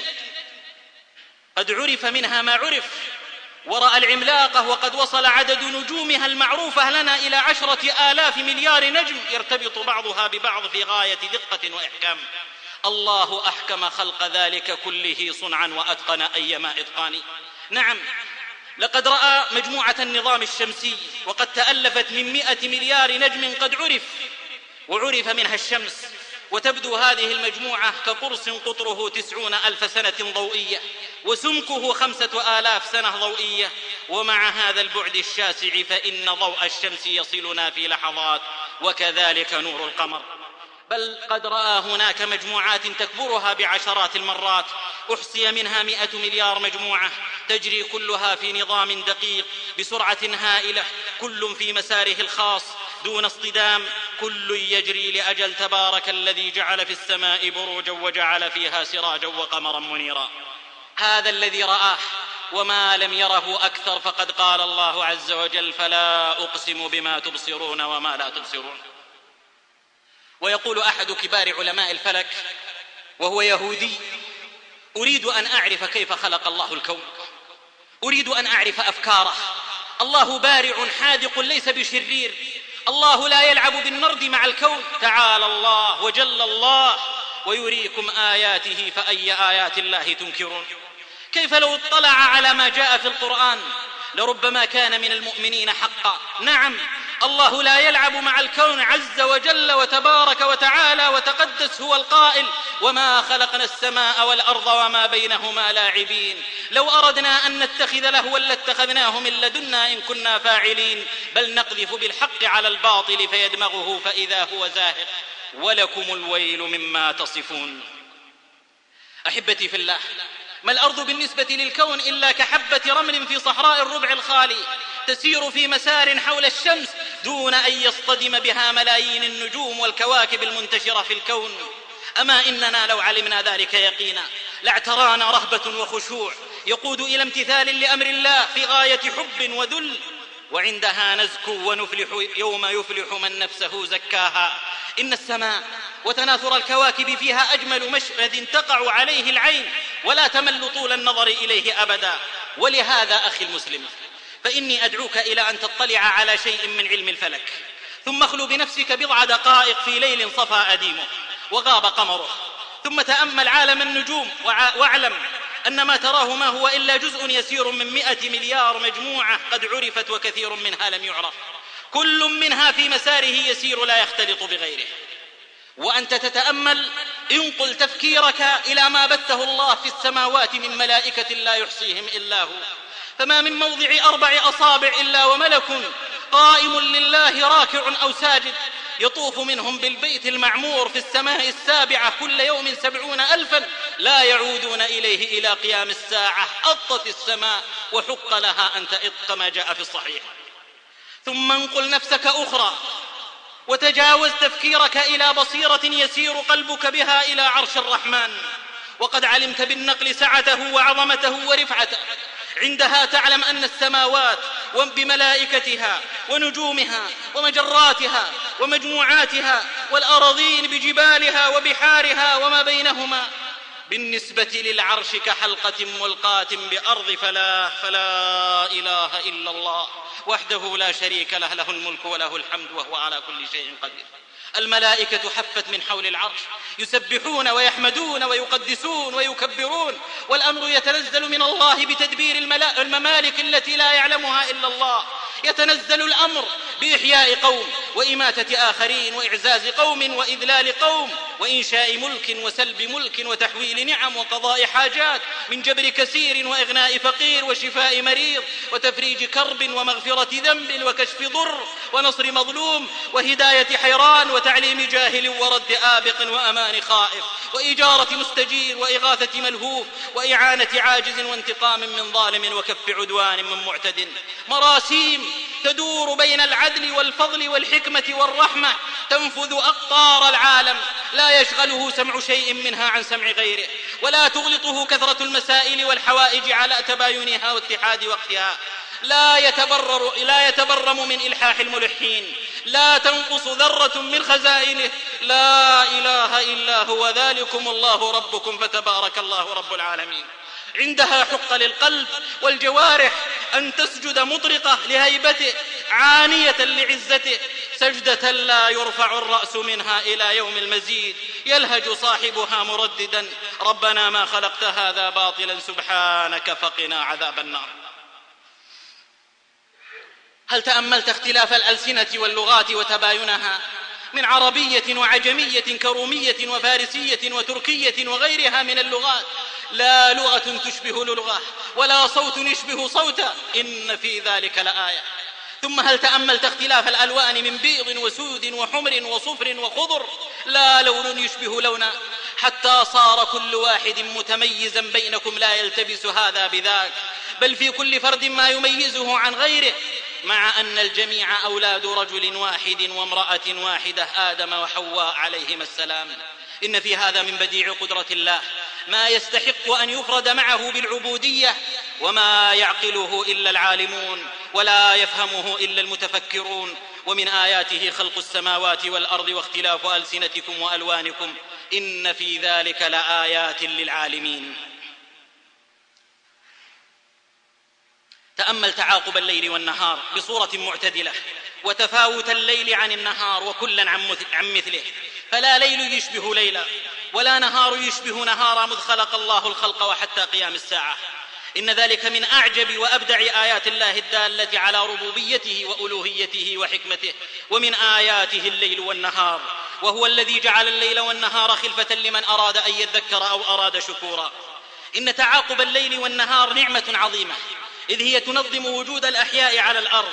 Speaker 4: قد عرف منها ما عرف، ورأى العملاقة وقد وصل عدد نجومها المعروفة لنا إلى عشرة آلاف مليار نجم يرتبط بعضها ببعض في غاية دقة وإحكام. الله أحكم خلق ذلك كله صنعا وأتقن أيما إتقان. نعم، لقد رأى مجموعة النظام الشمسي وقد تألفت من مئة مليار نجم قد عرف، وعرف منها الشمس، وتبدو هذه المجموعة كقرص قطره تسعون ألف سنة ضوئية وسمكه خمسة آلاف سنة ضوئية. ومع هذا البعد الشاسع فإن ضوء الشمس يصلنا في لحظات، وكذلك نور القمر. بل قد رأى هناك مجموعات تكبرها بعشرات المرات، أحصي منها مئة مليار مجموعة تجري كلها في نظام دقيق بسرعة هائلة، كل في مساره الخاص دون اصطدام، كل يجري لأجل تبارك الذي جعل في السماء بروجا وجعل فيها سراجا وقمرا منيرا. هذا الذي رآه، وما لم يره أكثر، فقد قال الله عز وجل: فلا أقسم بما تبصرون وما لا تبصرون. ويقول أحد كبار علماء الفلك وهو يهودي: أريد أن أعرف كيف خلق الله الكون، أريد أن أعرف أفكاره. الله بارع حاذق ليس بشرير، الله لا يلعب بالنرد مع الكون، تعالى الله وجل الله، ويريكم آياته فأي آيات الله تنكرون. كيف لو اطلع على ما جاء في القرآن لربما كان من المؤمنين حقا. نعم، الله لا يلعب مع الكون عز وجل وتبارك وتعالى وتقدس، هو القائل: وما خلقنا السماء والأرض وما بينهما لاعبين. لو أردنا أن نتخذ لهوا لاتخذناه من لدنا إن كنا فاعلين، بل نقذف بالحق على الباطل فيدمغه فإذا هو زاهق، ولكم الويل مما تصفون. أحبتي في الله، ما الأرض بالنسبة للكون إلا كحبة رمل في صحراء الربع الخالي، تسير في مسار حول الشمس دون أن يصطدم بها ملايين النجوم والكواكب المنتشرة في الكون. أما إننا لو علمنا ذلك يقينا لاعترانا رهبة وخشوع يقود إلى امتثال لأمر الله في غاية حب وذل، وعندها نزكو ونفلح يوم يفلح من نفسه زكاها. إن السماء وتناثر الكواكب فيها أجمل مشهد تقع عليه العين ولا تمل طول النظر إليه أبدا. ولهذا أخي المسلم، فإني أدعوك إلى أن تطلع على شيء من علم الفلك، ثم اخلو بنفسك بضع دقائق في ليل صفى أديمه وغاب قمره، ثم تأمل عالم النجوم واعلم أن ما تراه ما هو إلا جزء يسير من مئة مليار مجموعة قد عرفت وكثير منها لم يعرف، كل منها في مساره يسير لا يختلط بغيره. وأنت تتأمل، انقل تفكيرك إلى ما بثه الله في السماوات من ملائكة لا يحصيهم إلا هو، فما من موضع أربع أصابع إلا وملك قائم لله راكع أو ساجد، يطوف منهم بالبيت المعمور في السماء السابعة كل يوم سبعون ألفا لا يعودون إليه إلى قيام الساعة. أطت السماء وحق لها أن تئط كما جاء في الصحيح. ثم انقل نفسك أخرى وتجاوز تفكيرك إلى بصيرة يسير قلبك بها إلى عرش الرحمن، وقد علمت بالنقل سعته وعظمته ورفعته. عندها تعلم أن السماوات بملائكتها ونجومها ومجراتها ومجموعاتها والأراضين بجبالها وبحارها وما بينهما بالنسبة للعرش كحلقة ملقاة بأرض فلا فلا إله إلا الله وحده لا شريك له، له الملك وله الحمد وهو على كل شيء قدير. الملائكة حفت من حول العرش يسبحون ويحمدون ويقدسون ويكبرون، والأمر يتنزل من الله بتدبير الممالك التي لا يعلمها إلا الله. يتنزل الأمر بإحياء قوم وإماتة آخرين وإعزاز قوم وإذلال قوم وإنشاء ملك وسلب ملك وتحويل نعم وقضاء حاجات، من جبر كثير وإغناء فقير وشفاء مريض وتفريج كرب ومغفرة ذنب وكشف ضر ونصر مظلوم وهداية حيران وتعليم جاهل ورد آبق وأمان خائف وإجارة مستجير وإغاثة ملهوف وإعانة عاجز وانتقام من ظالم وكف عدوان من معتد. مراسيم تدور بين العدل والفضل والحكمة والرحمة تنفذ أقطار العالم، لا يشغله سمع شيء منها عن سمع غيره، ولا تغلطه كثرة المسائل والحوائج على تباينها واتحاد وقتها. لا يتبرر لا يتبرم من إلحاح الملحين، لا تنقص ذرة من خزائنه. لا إله إلا هو ذلكم الله ربكم فتبارك الله رب العالمين. عندها حق للقلب والجوارح أن تسجد مطرقة لهيبته عانية لعزته، سجدة لا يرفع الرأس منها إلى يوم المزيد، يلهج صاحبها مرددا: ربنا ما خلقت هذا باطلا سبحانك فقنا عذاب النار. هل تأملت اختلاف الألسنة واللغات وتباينها من عربية وعجمية كرومية وفارسية وتركية وغيرها من اللغات؟ لا لغة تشبه لغة ولا صوت يشبه صوتا، إن في ذلك لآية. ثم هل تأملت اختلاف الألوان من بيض وسود وحمر وصفر وخضر؟ لا لون يشبه لونا، حتى صار كل واحد متميزا بينكم لا يلتبس هذا بذاك، بل في كل فرد ما يميزه عن غيره، مع أن الجميع أولاد رجل واحد وامرأة واحدة آدم وحواء عليهما السلام. إن في هذا من بديع قدرة الله ما يستحق أن يفرد معه بالعبودية، وما يعقله إلا العالمون ولا يفهمه إلا المتفكرون. ومن آياته خلق السماوات والأرض واختلاف ألسنتكم وألوانكم إن في ذلك لآيات للعالمين. تأمل تعاقب الليل والنهار بصورة معتدلة، وتفاوت الليل عن النهار وكلا عن مثله، فلا ليل يشبه ليلا ولا نهار يشبه نهار مذ خلق الله الخلق وحتى قيام الساعة. إن ذلك من أعجب وأبدع آيات الله الدالة على ربوبيته وألوهيته وحكمته. ومن آياته الليل والنهار، وهو الذي جعل الليل والنهار خلفة لمن أراد أن يذكر أو أراد شكورا. إن تعاقب الليل والنهار نعمة عظيمة، إذ هي تنظم وجود الأحياء على الأرض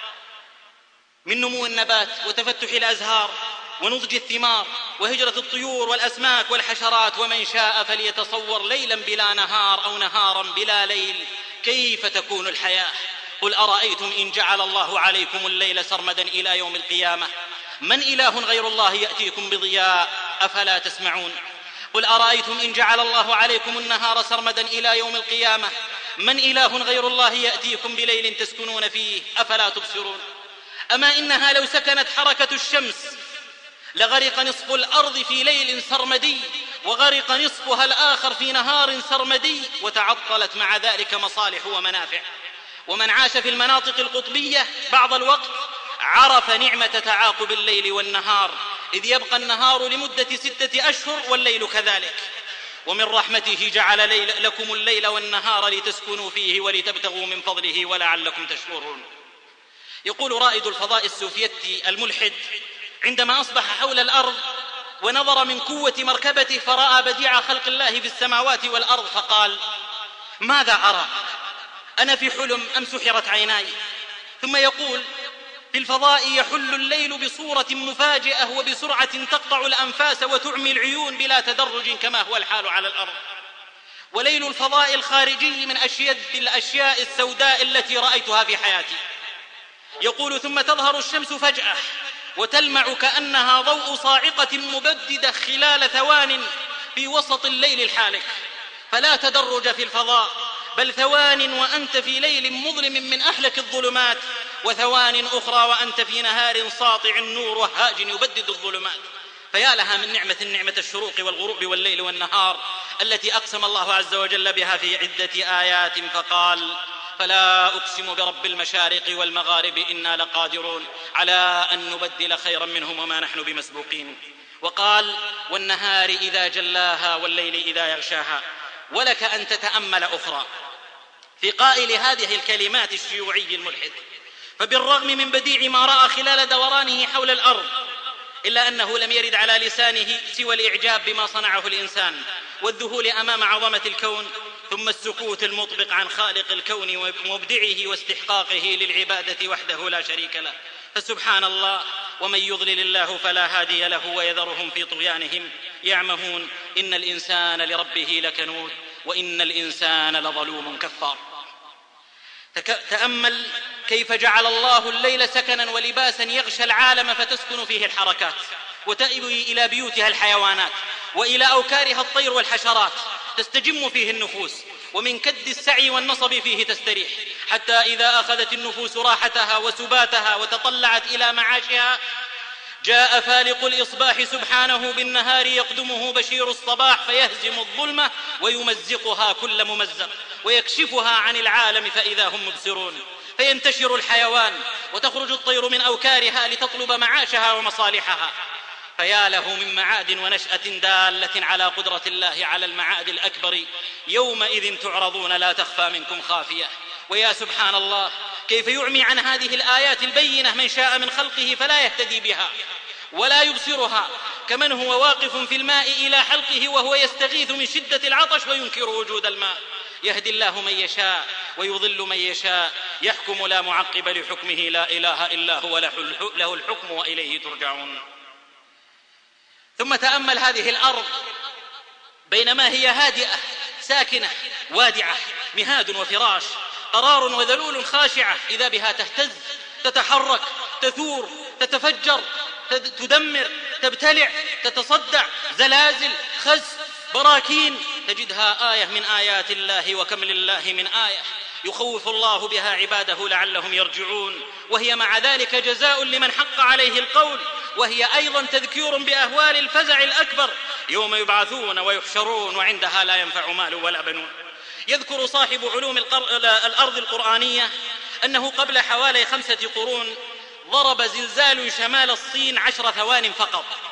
Speaker 4: من نمو النبات وتفتح الأزهار ونضج الثمار وهجرة الطيور والأسماك والحشرات. ومن شاء فليتصور ليلا بلا نهار أو نهارا بلا ليل كيف تكون الحياة. قل أرأيتم إن جعل الله عليكم الليل سرمدا إلى يوم القيامة من إله غير الله يأتيكم بضياء أفلا تسمعون. قل أرأيتم إن جعل الله عليكم النهار سرمدا إلى يوم القيامة من إله غير الله يأتيكم بليل تسكنون فيه أفلا تبصرون. أما إنها لو سكنت حركة الشمس لغرق نصف الأرض في ليل سرمدي وغرق نصفها الآخر في نهار سرمدي، وتعطلت مع ذلك مصالح ومنافع. ومن عاش في المناطق القطبية بعض الوقت عرف نعمة تعاقب الليل والنهار، إذ يبقى النهار لمدة ستة أشهر والليل كذلك. ومن رحمته جعل ليل لكم الليل والنهار لتسكنوا فيه ولتبتغوا من فضله ولعلكم تشكرون. يقول رائد الفضاء السوفيتي الملحد عندما أصبح حول الأرض ونظر من قوة مركبته فرأى بديع خلق الله في السماوات والأرض فقال: ماذا أرى؟ أنا في حلم أم سحرت عيناي؟ ثم يقول: في الفضاء يحل الليل بصورة مفاجئة وبسرعة تقطع الأنفاس وتعمي العيون بلا تدرج كما هو الحال على الأرض. وليل الفضاء الخارجي من أشد الأشياء السوداء التي رأيتها في حياتي. يقول: ثم تظهر الشمس فجأة وتلمع كأنها ضوء صاعقة مبددة خلال ثوان في وسط الليل الحالك، فلا تدرج في الفضاء بل ثوان وأنت في ليل مظلم من أحلك الظلمات، وثوان أخرى وأنت في نهار ساطع النور وهاج يبدد الظلمات. فيا لها من نعمة نعمة الشروق والغروب والليل والنهار التي أقسم الله عز وجل بها في عدة آيات فقال: فلا أقسم برب المشارق والمغارب إنا لقادرون على أن نبدل خيرا منهم وما نحن بمسبوقين. وقال: والنهار إذا جلاها والليل إذا يغشاها. ولك أن تتأمل أخرى في قائل هذه الكلمات الشيوعي الملحد، فبالرغم من بديع ما رأى خلال دورانه حول الأرض إلا أنه لم يرد على لسانه سوى الإعجاب بما صنعه الإنسان والذهول أمام عظمة الكون، ثم السكوت المطبق عن خالق الكون ومبدعه واستحقاقه للعبادة وحده لا شريك له. فسبحان الله، ومن يضلل الله فلا هادي له ويذرهم في طغيانهم يعمهون. إن الإنسان لربه لكنود وإن الإنسان لظلوم كفار. تأمل كيف جعل الله الليل سكنا ولباسا يغشى العالم فتسكن فيه الحركات وتأوي إلى بيوتها الحيوانات وإلى أوكارها الطير والحشرات، تستجم فيه النفوس ومن كد السعي والنصب فيه تستريح، حتى إذا أخذت النفوس راحتها وسباتها وتطلعت إلى معاشها جاء فالق الإصباح سبحانه بالنهار يقدمه بشير الصباح فيهزم الظلمة ويمزقها كل ممزق ويكشفها عن العالم فإذا هم مبصرون، فينتشر الحيوان وتخرج الطير من أوكارها لتطلب معاشها ومصالحها. فيا له من معاد ونشأة دالة على قدرة الله على المعاد الأكبر. يومئذ تعرضون لا تخفى منكم خافية. ويا سبحان الله كيف يعمي عن هذه الآيات البينة من شاء من خلقه فلا يهتدي بها ولا يبصرها، كمن هو واقف في الماء إلى حلقه وهو يستغيث من شدة العطش وينكر وجود الماء. يهدي الله من يشاء ويضل من يشاء، يحكم لا معقب لحكمه، لا إله إلا هو له الحكم وإليه ترجعون. ثم تأمل هذه الأرض بينما هي هادئة ساكنة وادعة، مهاد وفراش، قرار وذلول خاشعة، إذا بها تهتز تتحرك تثور تتفجر تدمر تبتلع تتصدع، زلازل خزف براكين، تجدها آية من آيات الله. وكم لله من آية يخوف الله بها عباده لعلهم يرجعون، وهي مع ذلك جزاء لمن حق عليه القول، وهي أيضا تذكير بأهوال الفزع الأكبر يوم يبعثون ويحشرون وعندها لا ينفع مال ولا بنون. يذكر صاحب علوم الأرض القرآنية أنه قبل حوالي خمسة قرون ضرب زلزال شمال الصين عشر ثوان فقط.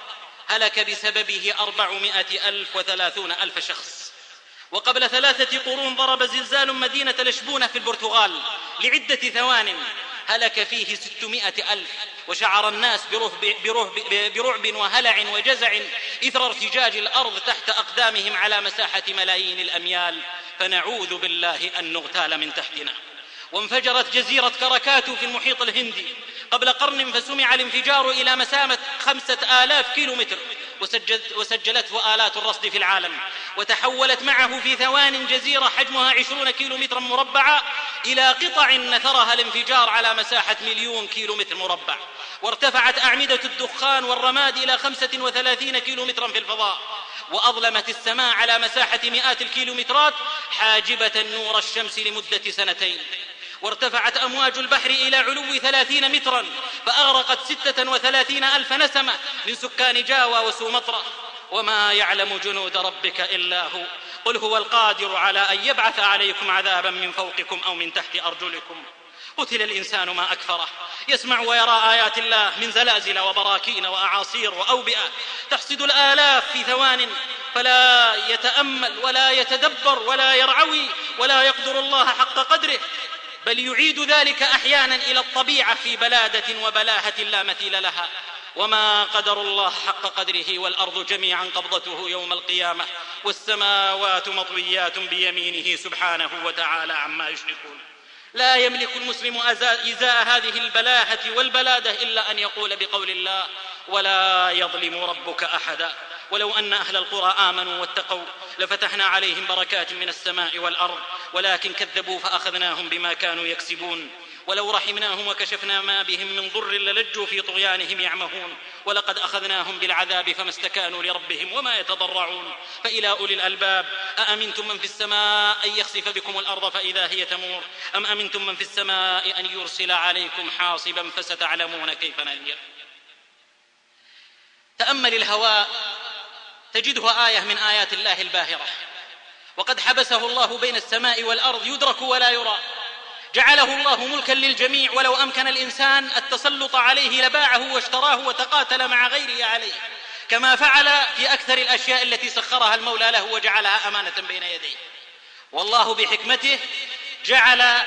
Speaker 4: هلك بسببه أربعمائة ألف وثلاثون ألف شخص. وقبل ثلاثة قرون ضرب زلزال مدينة لشبونة في البرتغال لعدة ثوان هلك فيه ستمائة ألف، وشعر الناس برهب, برهب, برعب وهلع وجزع إثر ارتجاج الأرض تحت أقدامهم على مساحة ملايين الأميال، فنعوذ بالله أن نغتال من تحتنا. وانفجرت جزيرة كراكاتو في المحيط الهندي قبل قرن، فسمع الانفجار إلى مسافة خمسة آلاف كيلومتر، وسجلت وسجلته آلات الرصد في العالم، وتحولت معه في ثوان جزيرة حجمها عشرون كيلومترا مربعا إلى قطع نثرها الانفجار على مساحة مليون كيلومتر مربع. وارتفعت أعمدة الدخان والرماد إلى خمسة وثلاثين كيلومترا في الفضاء، وأظلمت السماء على مساحة مئات الكيلومترات حاجبة نور الشمس لمدة سنتين. وارتفعت أمواج البحر إلى علو ثلاثين مترا، فأغرقت ستة وثلاثين ألف نسمة من سكان جاوا وسومطرة. وما يعلم جنود ربك إلا هو، قل هو القادر على أن يبعث عليكم عذابا من فوقكم أو من تحت أرجلكم. قتل الإنسان ما أكفره، يسمع ويرى آيات الله من زلازل وبراكين وأعاصير وأوبئة تحصد الآلاف في ثوان، فلا يتأمل ولا يتدبر ولا يرعوي ولا يقدر الله حق قدره، بل يعيد ذلك أحيانا إلى الطبيعة في بلادة وبلاهة لا مثيل لها. وما قدر الله حق قدره، والأرض جميعا قبضته يوم القيامة والسماوات مطويات بيمينه سبحانه وتعالى عما يشركون. لا يملك المسلم إزاء هذه البلاهة والبلادة إلا أن يقول بقول الله: ولا يظلم ربك أحدا. ولو أن أهل القرى آمنوا واتقوا لفتحنا عليهم بركات من السماء والأرض، ولكن كذبوا فأخذناهم بما كانوا يكسبون. ولو رحمناهم وكشفنا ما بهم من ضر للجوا في طغيانهم يعمهون، ولقد أخذناهم بالعذاب فما استكانوا لربهم وما يتضرعون. فإلى أولي الألباب: أأمنتم من في السماء أن يخسف بكم الأرض فإذا هي تمور، أم أمنتم من في السماء أن يرسل عليكم حاصبا فستعلمون كيف نذير. تأمل الهواء تجده آية من آيات الله الباهرة، وقد حبسه الله بين السماء والأرض يدرك ولا يرى. جعله الله ملكا للجميع، ولو أمكن الإنسان التسلط عليه لباعه واشتراه وتقاتل مع غيره عليه، كما فعل في أكثر الأشياء التي سخرها المولى له وجعلها أمانة بين يديه. والله بحكمته جعل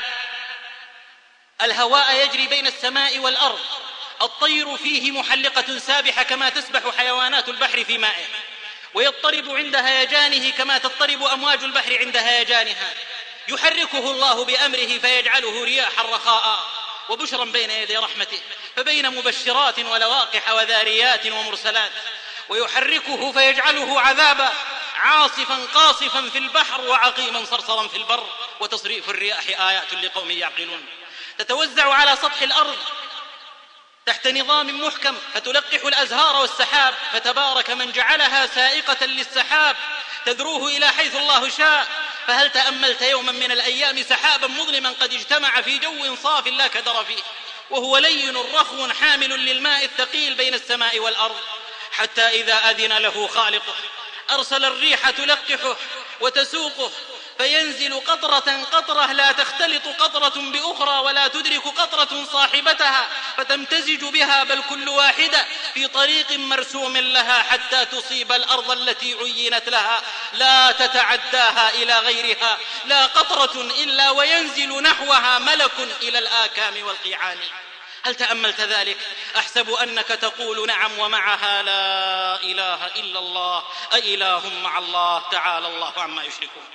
Speaker 4: الهواء يجري بين السماء والأرض، الطير فيه محلقة سابحة كما تسبح حيوانات البحر في مائه، ويضطرب عند هيجانه كما تضطرب أمواج البحر عند هيجانها. يحركه الله بأمره فيجعله رياحا رخاء وبشرا بين يدي رحمته، فبين مبشرات ولواقح وذاريات ومرسلات. ويحركه فيجعله عذابا عاصفا قاصفا في البحر وعقيما صرصرا في البر. وتصريف الرياح آيات لقوم يعقلون. تتوزع على سطح الأرض تحت نظام محكم فتلقح الأزهار والسحاب، فتبارك من جعلها سائقة للسحاب تذروه إلى حيث الله شاء. فهل تأملت يوما من الأيام سحابا مظلما قد اجتمع في جو صاف لا كدر فيه، وهو لين رخو حامل للماء الثقيل بين السماء والأرض، حتى إذا أذن له خالقه أرسل الريح تلقحه وتسوقه، فينزل قطرة قطرة لا تختلط قطرة بأخرى ولا تدرك قطرة صاحبتها، فتمتزج بها بل كل واحدة في طريق مرسوم لها حتى تصيب الأرض التي عينت لها، لا تتعداها إلى غيرها، لا قطرة إلا وينزل نحوها ملك إلى الآكام والقيعان. هل تأملت ذلك؟ أحسب أنك تقول نعم ومعها لا إله إلا الله، أإله مع الله، تعالى الله عما يشركون.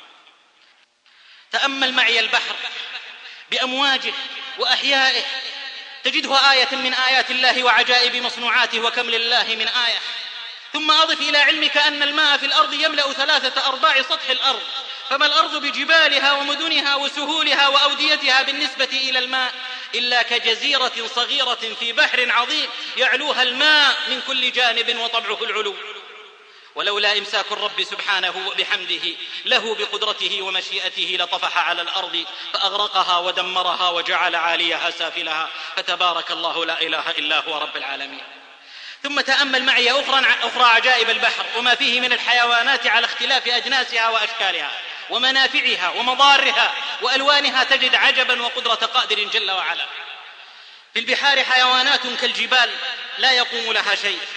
Speaker 4: تأمل معي البحر بأمواجه وأحيائه، تجده آية من آيات الله وعجائب مصنوعاته، وكم لله من آية. ثم أضف إلى علمك أن الماء في الأرض يملأ ثلاثة أرباع سطح الأرض، فما الأرض بجبالها ومدنها وسهولها وأوديتها بالنسبة إلى الماء إلا كجزيرة صغيرة في بحر عظيم يعلوها الماء من كل جانب وطبعه العلو. ولولا إمساك الرب سبحانه وبحمده له بقدرته ومشيئته لطفح على الأرض فأغرقها ودمرها وجعل عاليها سافلها، فتبارك الله لا إله إلا هو رب العالمين. ثم تأمل معي أخرى, أخرى عجائب البحر وما فيه من الحيوانات على اختلاف أجناسها وأشكالها ومنافعها ومضارها وألوانها، تجد عجبا وقدرة قادر جل وعلا. في البحار حيوانات كالجبال لا يقوم لها شيء،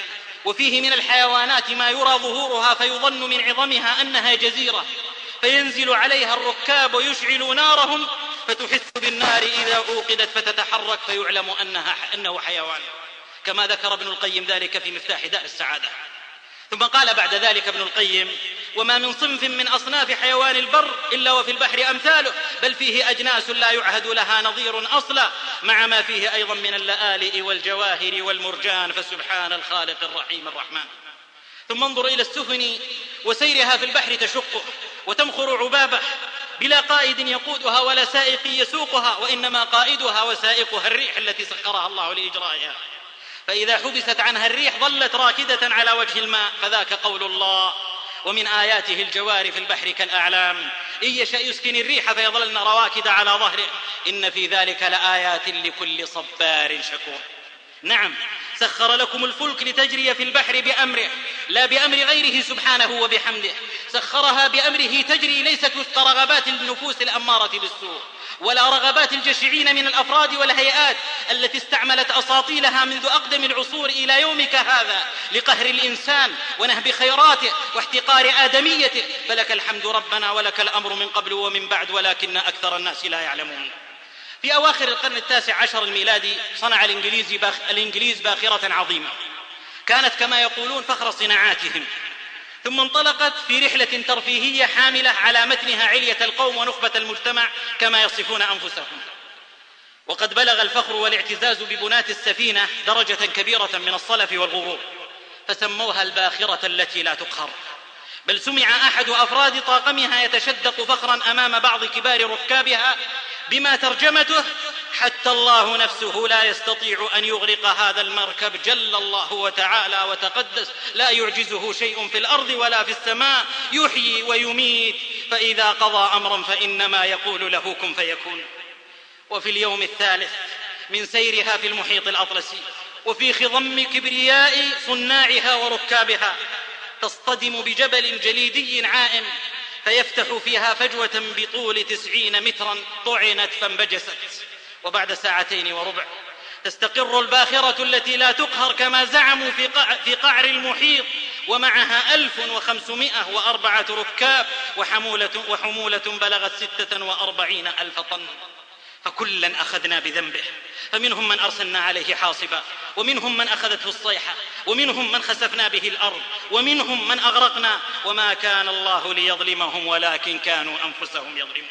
Speaker 4: وفيه من الحيوانات ما يرى ظهورها فيظن من عظمها أنها جزيرة، فينزل عليها الركاب ويشعلوا نارهم فتحس بالنار إذا أوقدت فتتحرك فيعلم أنها أنه حيوان، كما ذكر ابن القيم ذلك في مفتاح دار السعادة. ثم قال بعد ذلك ابن القيم: وما من صنف من أصناف حيوان البر إلا وفي البحر أمثاله، بل فيه أجناس لا يعهد لها نظير أصلا، مع ما فيه أيضا من اللآلئ والجواهر والمرجان، فسبحان الخالق الرحيم الرحمن. ثم انظر إلى السفن وسيرها في البحر تشقه وتمخر عبابه بلا قائد يقودها ولا سائق يسوقها، وإنما قائدها وسائقها الريح التي سخرها الله لإجرائها، فإذا حبست عنها الريح ظلت راكدة على وجه الماء، فذاك قول الله: ومن آياته الجوار في البحر كالأعلام إن يشأ يسكن الريح فيظلن رواكد على ظهره إن في ذلك لآيات لكل صبار شكور. نعم، سخر لكم الفلك لتجري في البحر بأمره لا بأمر غيره سبحانه وبحمده، سخرها بأمره تجري ليست وفق رغبات النفوس الأمارة بالسوء ولا رغبات الجشعين من الأفراد والهيئات التي استعملت أساطيلها منذ أقدم العصور إلى يومك هذا لقهر الإنسان ونهب خيراته واحتقار آدميته، فلك الحمد ربنا ولك الأمر من قبل ومن بعد، ولكن أكثر الناس لا يعلمون. في أواخر القرن التاسع عشر الميلادي صنع الإنجليز, باخ... الإنجليز باخرة عظيمة كانت كما يقولون فخر صناعاتهم، ثم انطلقت في رحلة ترفيهية حاملة على متنها علية القوم ونخبة المجتمع كما يصفون أنفسهم. وقد بلغ الفخر والاعتزاز ببنات السفينة درجة كبيرة من الصلف والغرور، فسموها الباخرة التي لا تقهر، بل سمع أحد أفراد طاقمها يتشدق فخرا أمام بعض كبار ركابها بما ترجمته: حتى الله نفسه لا يستطيع أن يغرق هذا المركب، جل الله وتعالى وتقدس، لا يعجزه شيء في الأرض ولا في السماء، يحيي ويميت، فإذا قضى أمرا فإنما يقول له كن فيكون. وفي اليوم الثالث من سيرها في المحيط الأطلسي وفي خضم كبرياء صناعها وركابها تصطدم بجبل جليدي عائم فيفتح فيها فجوة بطول تسعين مترا، طعنت فانبجست، وبعد ساعتين وربع تستقر الباخرة التي لا تقهر كما زعموا في قعر, في قعر المحيط، ومعها ألف وخمسمائة وأربعة ركاب وحمولة, وحمولة بلغت ستة وأربعين ألف طن، فكلا أخذنا بذنبه، فمنهم من أرسلنا عليه حاصبا، ومنهم من أخذته الصيحة، ومنهم من خسفنا به الأرض، ومنهم من أغرقنا، وما كان الله ليظلمهم ولكن كانوا أنفسهم يظلمون.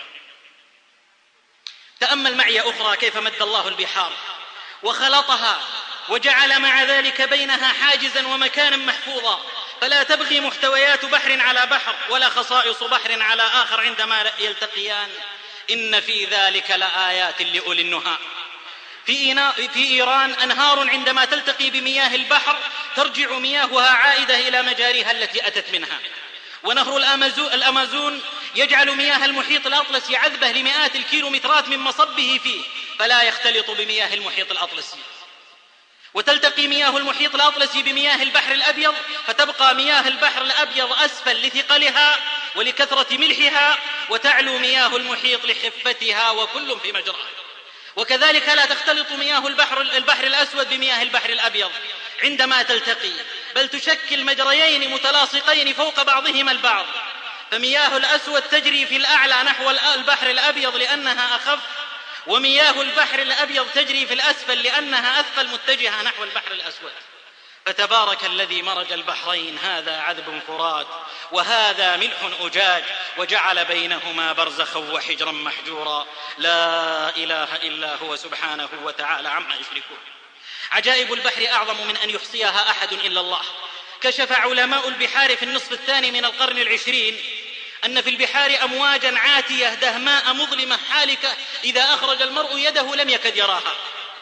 Speaker 4: تأمل معي أخرى كيف مد الله البحار وخلطها وجعل مع ذلك بينها حاجزا ومكانا محفوظا، فلا تبغي محتويات بحر على بحر ولا خصائص بحر على آخر عندما يلتقيان. إن في ذلك لآيات لأولي النهى. في, في إيران أنهار عندما تلتقي بمياه البحر ترجع مياهها عائدة إلى مجاريها التي أتت منها، ونهر الأمازون يجعل مياه المحيط الأطلسي عذبة لمئات الكيلومترات من مصبه فيه، فلا يختلط بمياه المحيط الأطلسي. وتلتقي مياه المحيط الأطلسي بمياه البحر الأبيض فتبقى مياه البحر الأبيض أسفل لثقلها ولكثرة ملحها، وتعلو مياه المحيط لخفتها، وكل في مجراه. وكذلك لا تختلط مياه البحر, البحر الأسود بمياه البحر الأبيض عندما تلتقي، بل تشكل مجريين متلاصقين فوق بعضهما البعض، فمياه الأسود تجري في الأعلى نحو البحر الأبيض لأنها أخف، ومياه البحر الأبيض تجري في الأسفل لأنها أثقل متجهة نحو البحر الأسود. فتبارك الذي مرج البحرين، هذا عذب فرات وهذا ملح أجاج، وجعل بينهما برزخا وحجرا محجورا، لا إله إلا هو سبحانه وتعالى عما يشركون. عجائب البحر أعظم من أن يحصيها أحد إلا الله. كشف علماء البحار في النصف الثاني من القرن العشرين أن في البحار أمواجا عاتية دهماء مظلمة حالكة، إذا أخرج المرء يده لم يكد يراها.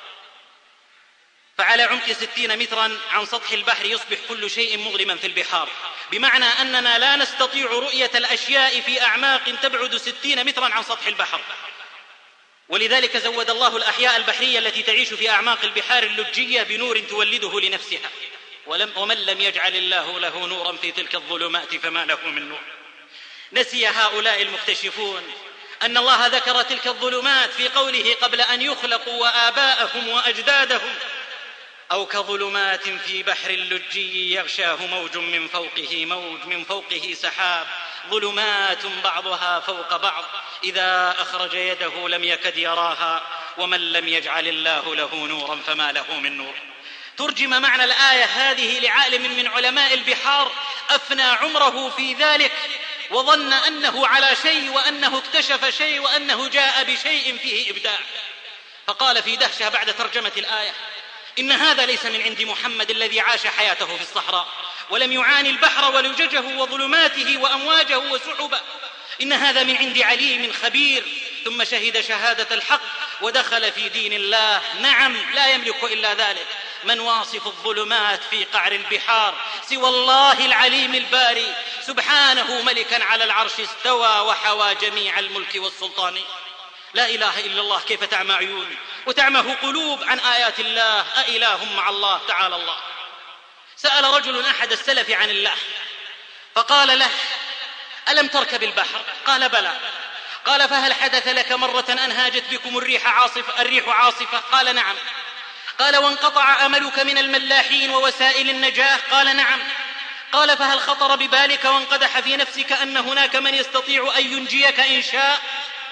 Speaker 4: فعلى عمق ستين مترا عن سطح البحر يصبح كل شيء مظلما في البحار، بمعنى أننا لا نستطيع رؤية الأشياء في أعماق تبعد ستين مترا عن سطح البحر. ولذلك زود الله الأحياء البحرية التي تعيش في أعماق البحار اللجية بنور تولده لنفسها، ولم ومن لم يجعل الله له نورا في تلك الظلمات فما له من نور. نسي هؤلاء المكتشفون أن الله ذكر تلك الظلمات في قوله قبل أن يخلقوا وآباءهم وأجدادهم، أو كظلمات في بحر لجي يغشاه موج من فوقه موج من فوقه سحاب ظلمات بعضها فوق بعض إذا أخرج يده لم يكد يراها ومن لم يجعل الله له نورا فما له من نور. ترجم معنى الآية هذه لعالم من علماء البحار أفنى عمره في ذلك وظن أنه على شيء وأنه اكتشف شيء وأنه جاء بشيء فيه إبداع، فقال في دهشة بعد ترجمة الآية: إن هذا ليس من عند محمد الذي عاش حياته في الصحراء ولم يعاني البحر ولججه وظلماته وأمواجه وسحبه، إن هذا من عند عليم خبير ثم شهد شهادة الحق ودخل في دين الله. نعم، لا يملك إلا ذلك. من واصف الظلمات في قعر البحار سوى الله العليم الباري سبحانه ملكا على العرش استوى وحوى جميع الملك والسلطان. لا إله إلا الله. كيف تعمى عيون وتعمه قلوب عن آيات الله؟ أإله مع الله تعالى الله. سأل رجل أحد السلف عن الله فقال له: ألم تركب البحر؟ قال: بلى. قال: فهل حدث لك مرة أن هاجت بكم الريح عاصفة, الريح عاصفة؟ قال: نعم. قال: وانقطع أملك من الملاحين ووسائل النجاة؟ قال: نعم. قال: فهل خطر ببالك وانقدح في نفسك أن هناك من يستطيع أن ينجيك إن شاء؟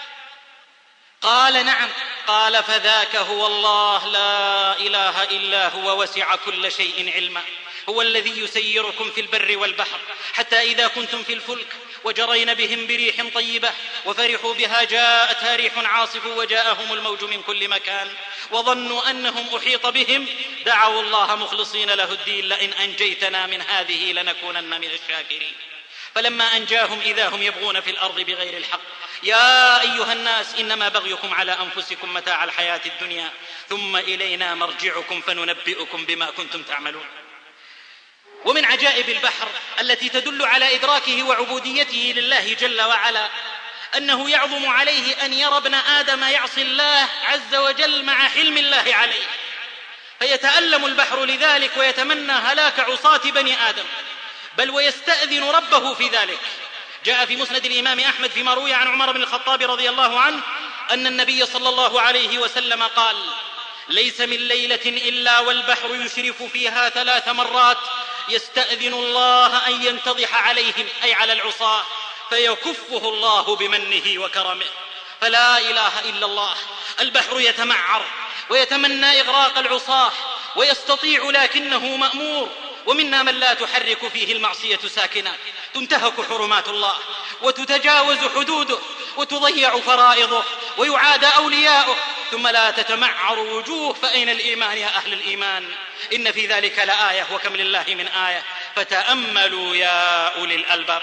Speaker 4: قال: نعم. قال: فذاك هو الله لا إله إلا هو وسع كل شيء علما، هو الذي يسيركم في البر والبحر حتى إذا كنتم في الفلك وجرين بهم بريح طيبة وفرحوا بها جاءتها ريح عاصف وجاءهم الموج من كل مكان وظنوا أنهم أحيط بهم دعوا الله مخلصين له الدين لئن أنجيتنا من هذه لنكونن من الشاكرين. فلما أنجاهم إذا هم يبغون في الأرض بغير الحق. يا أيها الناس إنما بغيكم على أنفسكم متاع الحياة الدنيا ثم إلينا مرجعكم فننبئكم بما كنتم تعملون. ومن عجائب البحر التي تدل على إدراكه وعبوديته لله جل وعلا أنه يعظم عليه أن يرى ابن آدم يعصي الله عز وجل مع حلم الله عليه، فيتألم البحر لذلك ويتمنى هلاك عصاة بني آدم، بل ويستأذن ربه في ذلك. جاء في مسند الإمام أحمد فيما روي عن عمر بن الخطاب رضي الله عنه أن النبي صلى الله عليه وسلم قال: ليس من ليلة إلا والبحر يشرف فيها ثلاث مرات يستأذن الله أن ينتضح عليهم أي على العصاة فيكفه الله بمنه وكرمه. فلا إله إلا الله. البحر يتمعر ويتمنى إغراق العصاة ويستطيع لكنه مأمور. ومنا من لا تحرك فيه المعصية ساكنا، تنتهك حرمات الله وتتجاوز حدوده وتضيع فرائضه ويعاد أولياؤه ثم لا تتمعر وجوه. فأين الإيمان يا أهل الإيمان؟ إن في ذلك لآية وكم لله من آية فتأملوا يا أولي الألباب.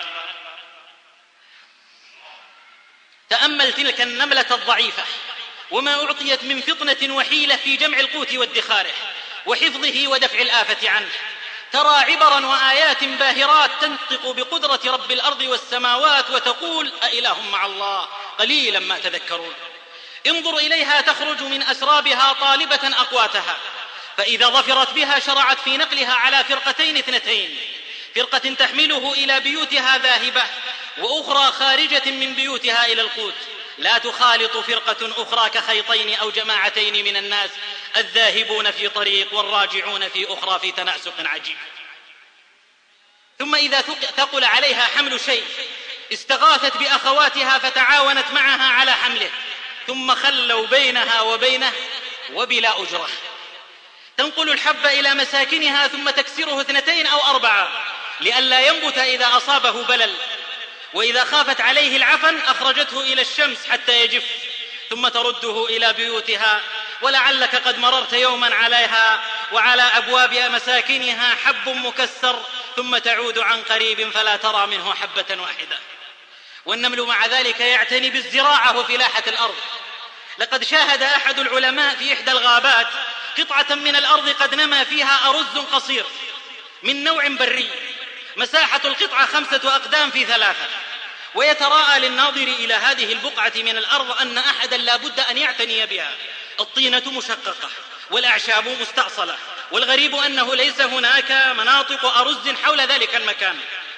Speaker 4: تأمل تلك النملة الضعيفة وما أعطيت من فطنة وحيلة في جمع القوت وادخاره وحفظه ودفع الآفة عنه. ترى عبرا وآيات باهرات تنطق بقدرة رب الأرض والسماوات وتقول: أإله مع الله قليلا ما تذكرون. انظر إليها تخرج من أسرابها طالبة أقواتها، فإذا ظفرت بها شرعت في نقلها على فرقتين اثنتين، فرقة تحمله إلى بيوتها ذاهبة وأخرى خارجة من بيوتها إلى القوت، لا تخالط فرقة أخرى كخيطين أو جماعتين من الناس الذاهبون في طريق والراجعون في أخرى في تناسق عجيب. ثم إذا ثقل عليها حمل شيء استغاثت بأخواتها فتعاونت معها على حمله، ثم خلوا بينها وبينه وبلا أجرة. تنقل الحب إلى مساكنها ثم تكسره اثنتين أو أربعة لئلا ينبت إذا أصابه بلل، وإذا خافت عليه العفن أخرجته إلى الشمس حتى يجف ثم ترده إلى بيوتها. ولعلك قد مررت يوما عليها وعلى أبواب مساكنها حب مكسر ثم تعود عن قريب فلا ترى منه حبة واحدة. والنمل مع ذلك يعتني بالزراعة وفلاحة الأرض. لقد شاهد أحد العلماء في إحدى الغابات قطعة من الأرض قد نما فيها أرز قصير من نوع بري، مساحة القطعة خمسة أقدام في ثلاثة، ويتراءى للناظر إلى هذه البقعة من الأرض أن أحدا لا بد أن يعتني بها. الطينة مشققة والأعشاب مستأصلة، والغريب أنه ليس هناك مناطق أرز حول ذلك المكان.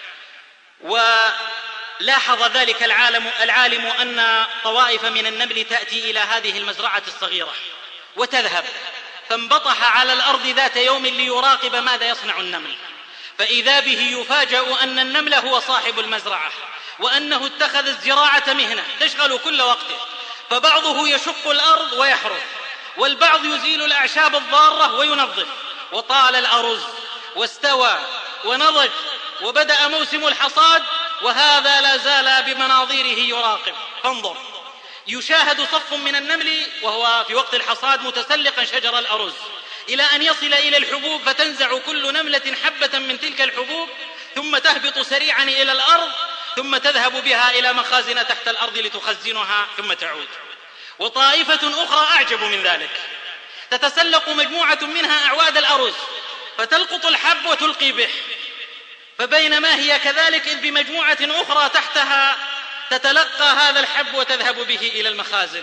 Speaker 4: ولاحظ ذلك العالم, العالم أن طوائف من النمل تأتي إلى هذه المزرعة الصغيرة وتذهب فانبطح على الأرض ذات يوم ليراقب ماذا يصنع النمل، فإذا به يفاجأ أن النمل هو صاحب المزرعة، وأنه اتخذ الزراعة مهنة تشغل كل وقته، فبعضه يشق الأرض ويحرث، والبعض يزيل الأعشاب الضارة وينظف. وطال الأرز واستوى ونضج وبدأ موسم الحصاد، وهذا لا زال بمناظيره يراقب. فانظر، يشاهد صف من النمل وهو في وقت الحصاد متسلقا شجر الأرز إلى أن يصل إلى الحبوب، فتنزع كل نملة حبة من تلك الحبوب، ثم تهبط سريعا إلى الأرض، ثم تذهب بها إلى مخازن تحت الأرض لتخزنها ثم تعود. وطائفة أخرى أعجب من ذلك، تتسلق مجموعة منها أعواد الأرز فتلقط الحب وتلقي به، فبينما هي كذلك إذ بمجموعة أخرى تحتها تتلقى هذا الحب وتذهب به إلى المخازن.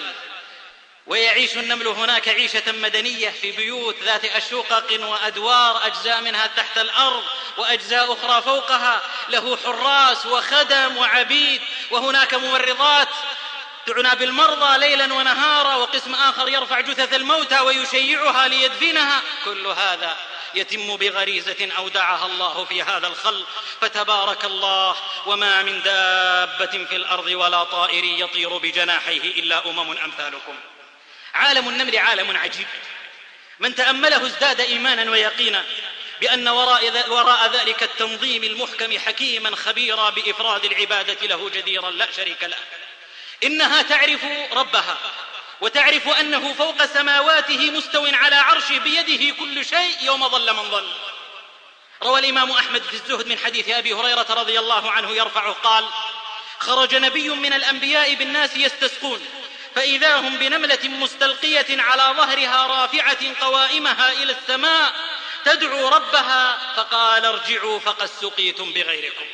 Speaker 4: ويعيش النمل هناك عيشة مدنية في بيوت ذات أشقق وأدوار، أجزاء منها تحت الأرض وأجزاء أخرى فوقها، له حراس وخدم وعبيد، وهناك ممرضات تعنى بالمرضى ليلا ونهارا، وقسم آخر يرفع جثث الموتى ويشيعها ليدفنها. كل هذا يتم بغريزة أودعها الله في هذا الخلق، فتبارك الله. وما من دابة في الأرض ولا طائر يطير بجناحيه إلا أمم أمثالكم. عالم النمل عالم عجيب، من تأمله ازداد إيمانا ويقينا بأن وراء, وراء ذلك التنظيم المحكم حكيما خبيرا بإفراد العبادة له جديرا لا شريك له. إنها تعرف ربها، وتعرف أنه فوق سماواته مستو على عرشه بيده كل شيء يوم ظل من ظل. روى الإمام أحمد في الزهد من حديث أبي هريرة رضي الله عنه يرفعه قال: خرج نبي من الأنبياء بالناس يستسقون، فإذا هم بنملة مستلقية على ظهرها رافعة قوائمها إلى السماء تدعو ربها، فقال: ارجعوا فقد سقيتم بغيركم.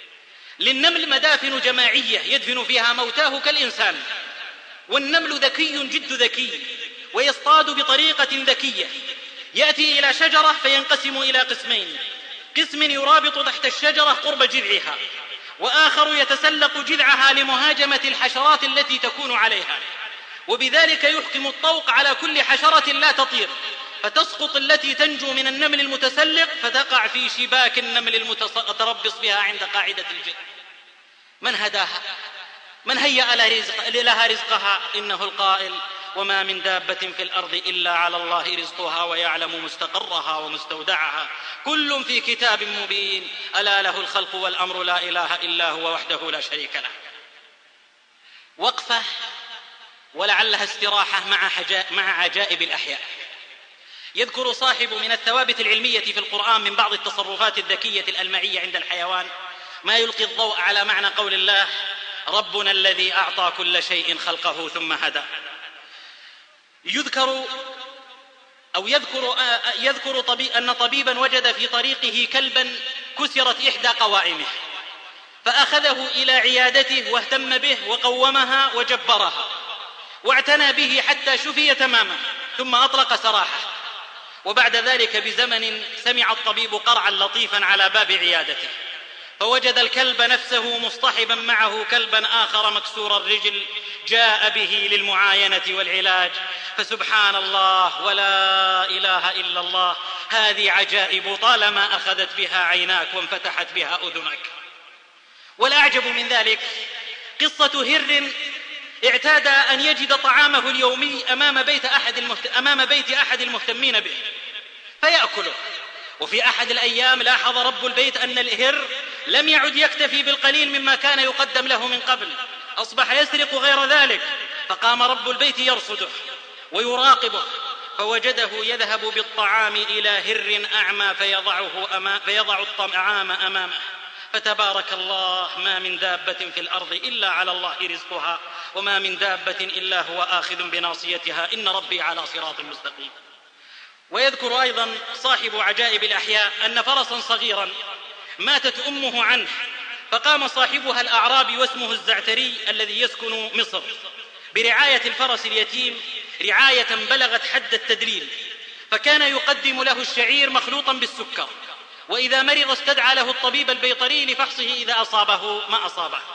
Speaker 4: للنمل مدافن جماعية يدفن فيها موتاه كالإنسان، والنمل ذكي جد ذكي، ويصطاد بطريقة ذكية. يأتي إلى شجرة فينقسم إلى قسمين، قسم يرابط تحت الشجرة قرب جذعها، وآخر يتسلق جذعها لمهاجمة الحشرات التي تكون عليها، وبذلك يحكم الطوق على كل حشرة لا تطير، فتسقط التي تنجو من النمل المتسلق فتقع في شباك النمل المتربص بها عند قاعدة الجذع. من هداها؟ من هيأ لها رزقها؟ إنه القائل: وما من دابة في الأرض إلا على الله رزقها ويعلم مستقرها ومستودعها كل في كتاب مبين ألا له الخلق والأمر لا إله إلا هو وحده لا شريك له. وقفة ولعلها استراحة مع عجائب الأحياء. يذكر صاحب من الثوابت العلمية في القرآن من بعض التصرفات الذكية الألمعية عند الحيوان ما يلقي الضوء على معنى قول الله: ربنا الذي أعطى كل شيء خلقه ثم هدى. يذكر أو يذكر, يذكر طبيب أن طبيبا وجد في طريقه كلبا كسرت إحدى قوائمه، فأخذه إلى عيادته واهتم به وقومها وجبرها واعتنى به حتى شفي تماما، ثم أطلق سراحه. وبعد ذلك بزمن سمع الطبيب قرعا لطيفا على باب عيادته، فوجد الكلب نفسه مصطحبا معه كلبا آخر مكسور الرجل جاء به للمعاينة والعلاج. فسبحان الله ولا إله إلا الله، هذه عجائب طالما أخذت بها عيناك وانفتحت بها أذنك. والأعجب من ذلك قصة هر اعتاد أن يجد طعامه اليومي أمام بيت أحد, المهت... أمام بيت أحد المهتمين به فيأكله. وفي أحد الأيام لاحظ رب البيت أن الهر لم يعد يكتفي بالقليل مما كان يقدم له من قبل، أصبح يسرق غير ذلك. فقام رب البيت يرصده ويراقبه، فوجده يذهب بالطعام إلى هر أعمى فيضعه أمام فيضع الطعام أمامه. فتبارك الله، ما من دابة في الأرض إلا على الله رزقها وما من دابة إلا هو آخذ بناصيتها إن ربي على صراط مستقيم. ويذكر أيضا صاحب عجائب الأحياء أن فرسا صغيرا ماتت أمه عنه، فقام صاحبها الأعرابي واسمه الزعتري الذي يسكن مصر برعاية الفرس اليتيم رعاية بلغت حد التدليل، فكان يقدم له الشعير مخلوطا بالسكر، وإذا مرض استدعى له الطبيب البيطري لفحصه إذا أصابه ما أصابه.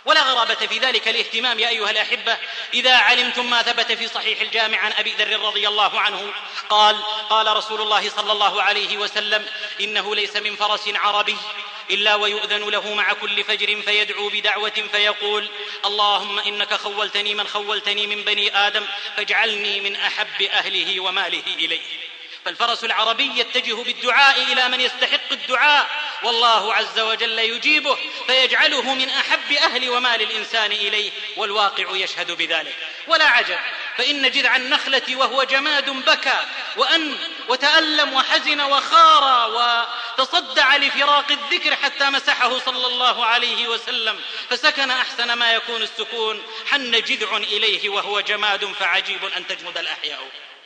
Speaker 4: ولا غرابة في ذلك الاهتمام يا أيها الأحبة إذا علمتم ما ثبت في صحيح الجامع عن أبي ذر رضي الله عنه قال قال رسول الله صلى الله عليه وسلم: إنه ليس من فرس عربي إلا ويؤذن له مع كل فجر فيدعو بدعوة فيقول: اللهم إنك خولتني من خولتني من بني آدم فاجعلني من أحب أهله وماله إليه. فالفرس العربي يتجه بالدعاء إلى من يستحق الدعاء، والله عز وجل يجيبه فيجعله من أحب أهل ومال الإنسان إليه، والواقع يشهد بذلك. ولا عجب، فإن جذع النخلة وهو جماد بكى وأن وتألم وحزن وخار وتصدع لفراق الذكر حتى مسحه صلى الله عليه وسلم فسكن أحسن ما يكون السكون. حن جذع إليه وهو جماد فعجيب أن تجمد الأحياء.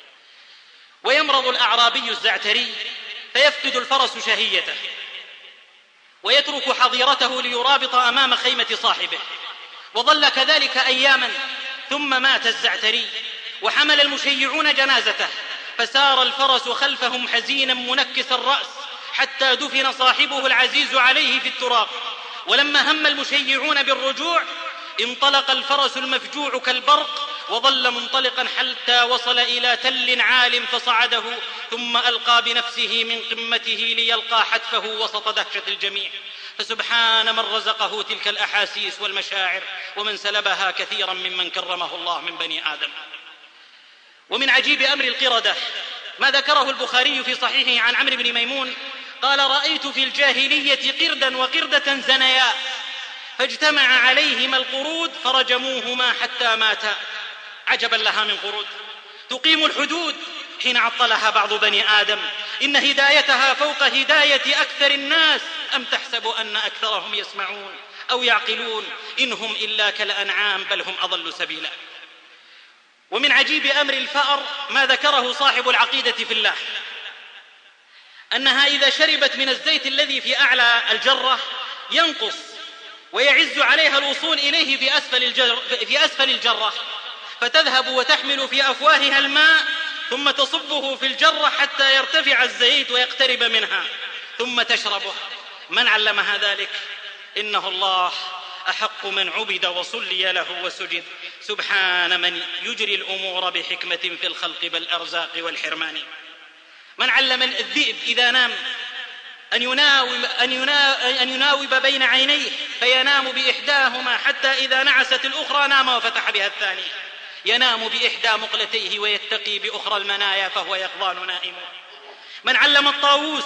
Speaker 4: ويمرض الأعرابي الزعتري فيفقد الفرس شهيته ويترك حظيرته ليرابط أمام خيمة صاحبه، وظل كذلك أياما، ثم مات الزعتري وحمل المشيعون جنازته، فسار الفرس خلفهم حزينا منكس الرأس حتى دفن صاحبه العزيز عليه في التراب. ولما هم المشيعون بالرجوع انطلق الفرس المفجوع كالبرق وظل منطلقا حتى وصل إلى تل عال فصعده، ثم ألقى بنفسه من قمته ليلقى حتفه وسط دهشة الجميع. فسبحان من رزقه تلك الأحاسيس والمشاعر ومن سلبها كثيرا ممن كرمه الله من بني آدم. ومن عجيب أمر القردة ما ذكره البخاري في صحيحه عن عمرو بن ميمون قال: رأيت في الجاهلية قردا وقردة زنيا فاجتمع عليهما القرود فرجموهما حتى ماتا. عجبا لها من قرود تقيم الحدود حين عطلها بعض بني آدم. إن هدايتها فوق هداية أكثر الناس، أم تحسب أن أكثرهم يسمعون أو يعقلون؟ إنهم إلا كالأنعام بل هم أضل سبيلا. ومن عجيب أمر الفأر ما ذكره صاحب العقيدة في الله، أنها إذا شربت من الزيت الذي في أعلى الجرة ينقص ويعز عليها الوصول إليه في أسفل الجرة, في أسفل الجرة فتذهب وتحمل في أفواهها الماء ثم تصبه في الجرة حتى يرتفع الزيت ويقترب منها ثم تشربه. من علمها ذلك؟ إنه الله أحق من عبد وصلي له وسجد. سبحان من يجري الأمور بحكمة في الخلق بالأرزاق والحرمان. من علم الذئب إذا نام أن يناوب, أن يناوب, أن يناوب بين عينيه فينام بإحداهما حتى إذا نعست الأخرى نام وفتح بها الثانية. ينام بإحدى مقلتيه ويتقي بأخرى المنايا فهو يقظان نائم. من علم الطاووس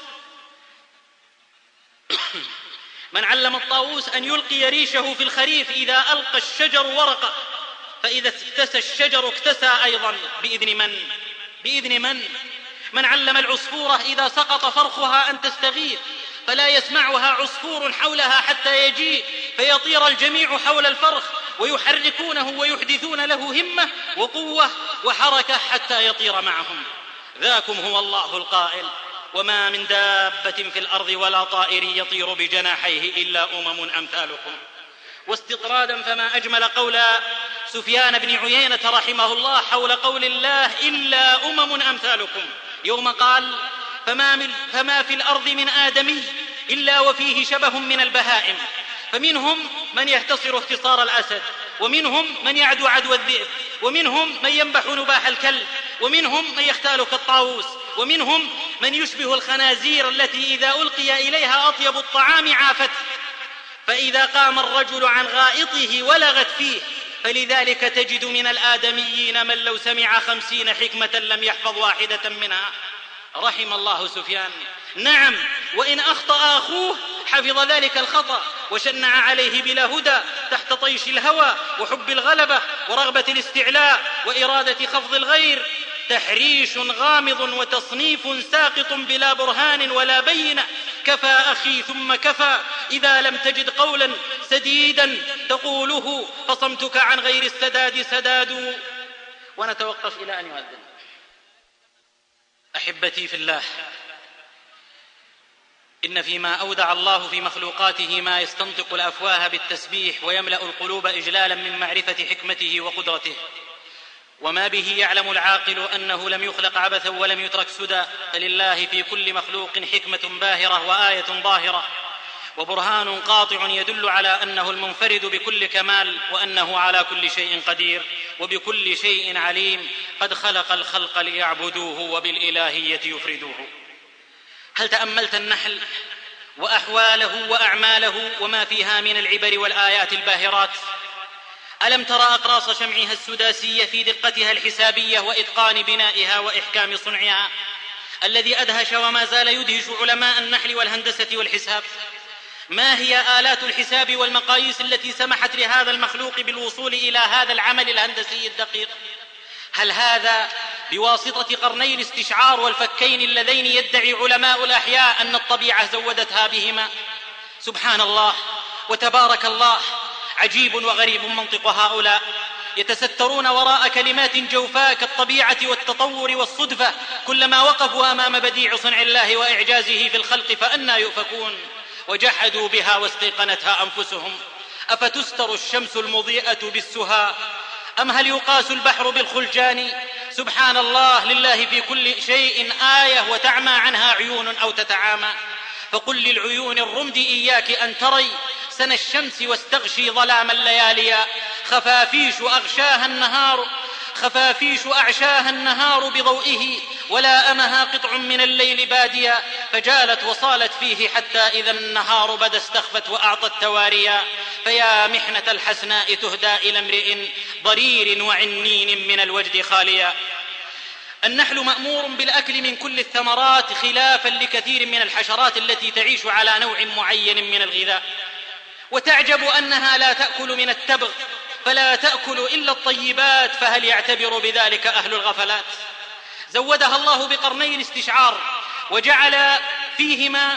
Speaker 4: من علم الطاووس أن يلقي ريشه في الخريف إذا ألقى الشجر ورقه، فإذا اكتسى الشجر اكتسى أيضا. بإذن من؟ بإذن من؟ من علم العصفورة إذا سقط فرخها أن تستغيث فلا يسمعها عصفور حولها حتى يجيء فيطير الجميع حول الفرخ ويحركونه ويحدثون له همة وقوة وحركة حتى يطير معهم. ذاكم هو الله القائل: وما من دابة في الأرض ولا طائر يطير بجناحيه إلا أمم أمثالكم. واستطرادا فما أجمل قول سفيان بن عيينة رحمه الله حول قول الله: إلا أمم أمثالكم، يوم قال: فما, من فما في الأرض من آدمي إلا وفيه شبه من البهائم، فمنهم من يهتصر اختصار الأسد، ومنهم من يعدو عدو الذئب، ومنهم من ينبح نباح الكلب، ومنهم من يختال كالطاووس، ومنهم من يشبه الخنازير التي إذا ألقي إليها أطيب الطعام عافته، فإذا قام الرجل عن غائطه ولغت فيه. فلذلك تجد من الآدميين من لو سمع خمسين حكمة لم يحفظ واحدة منها. رحم الله سفيان. نعم، وإن أخطأ أخوه حفظ ذلك الخطأ وشنع عليه بلا هدى تحت طيش الهوى وحب الغلبة ورغبة الاستعلاء وإرادة خفض الغير. تحريش غامض وتصنيف ساقط بلا برهان ولا بينة. كفى أخي ثم كفى إذا لم تجد قولا سديدا تقوله فصمتك عن غير السداد سداد. ونتوقف إلى أن يؤذن. أحبتي في الله، إن فيما أودع الله في مخلوقاته ما يستنطق الأفواه بالتسبيح ويملأ القلوب إجلالا من معرفة حكمته وقدرته، وما به يعلم العاقل أنه لم يخلق عبثا ولم يترك سدى، فلله في كل مخلوق حكمة باهرة وآية ظاهرة. وبرهان قاطع يدل على أنه المنفرد بكل كمال، وأنه على كل شيء قدير وبكل شيء عليم، قد خلق الخلق ليعبدوه وبالإلهية يفردوه. هل تأملت النحل وأحواله وأعماله وما فيها من العبر والآيات الباهرات؟ ألم ترى أقراص شمعها السداسية في دقتها الحسابية وإتقان بنائها وإحكام صنعها الذي أدهش وما زال يدهش علماء النحل والهندسة والحساب؟ ما هي آلات الحساب والمقاييس التي سمحت لهذا المخلوق بالوصول إلى هذا العمل الهندسي الدقيق؟ هل هذا بواسطة قرني الاستشعار والفكين اللذين يدعي علماء الأحياء أن الطبيعة زودتها بهما؟ سبحان الله وتبارك الله، عجيب وغريب منطق هؤلاء، يتسترون وراء كلمات جوفاء كالطبيعة والتطور والصدفة، كلما وقفوا أمام بديع صنع الله وإعجازه في الخلق فأنى يؤفكون، وجحدوا بها واستيقنتها أنفسهم. أفتستر الشمس المضيئة بالسها أم هل يقاس البحر بالخلجان؟ سبحان الله، لله في كل شيء آية وتعمى عنها عيون أو تتعامى. فقل للعيون الرمد إياك أن تري سن الشمس واستغشي ظلام الليالي، خفافيش أغشاها النهار خفافيش أعشاها النهار بضوئه، ولا أمها قطع من الليل باديا، فجالت وصالت فيه حتى إذا النهار بدا استخفت وأعطت تواريا. فيا محنة الحسناء تهدى إلى امرئ ضرير وعنين من الوجد خاليا. النحل مأمور بالأكل من كل الثمرات خلافا لكثير من الحشرات التي تعيش على نوع معين من الغذاء، وتعجب أنها لا تأكل من التبغ فلا تأكل إلا الطيبات، فهل يعتبر بذلك أهل الغفلات؟ زودها الله بقرني الاستشعار وجعل فيهما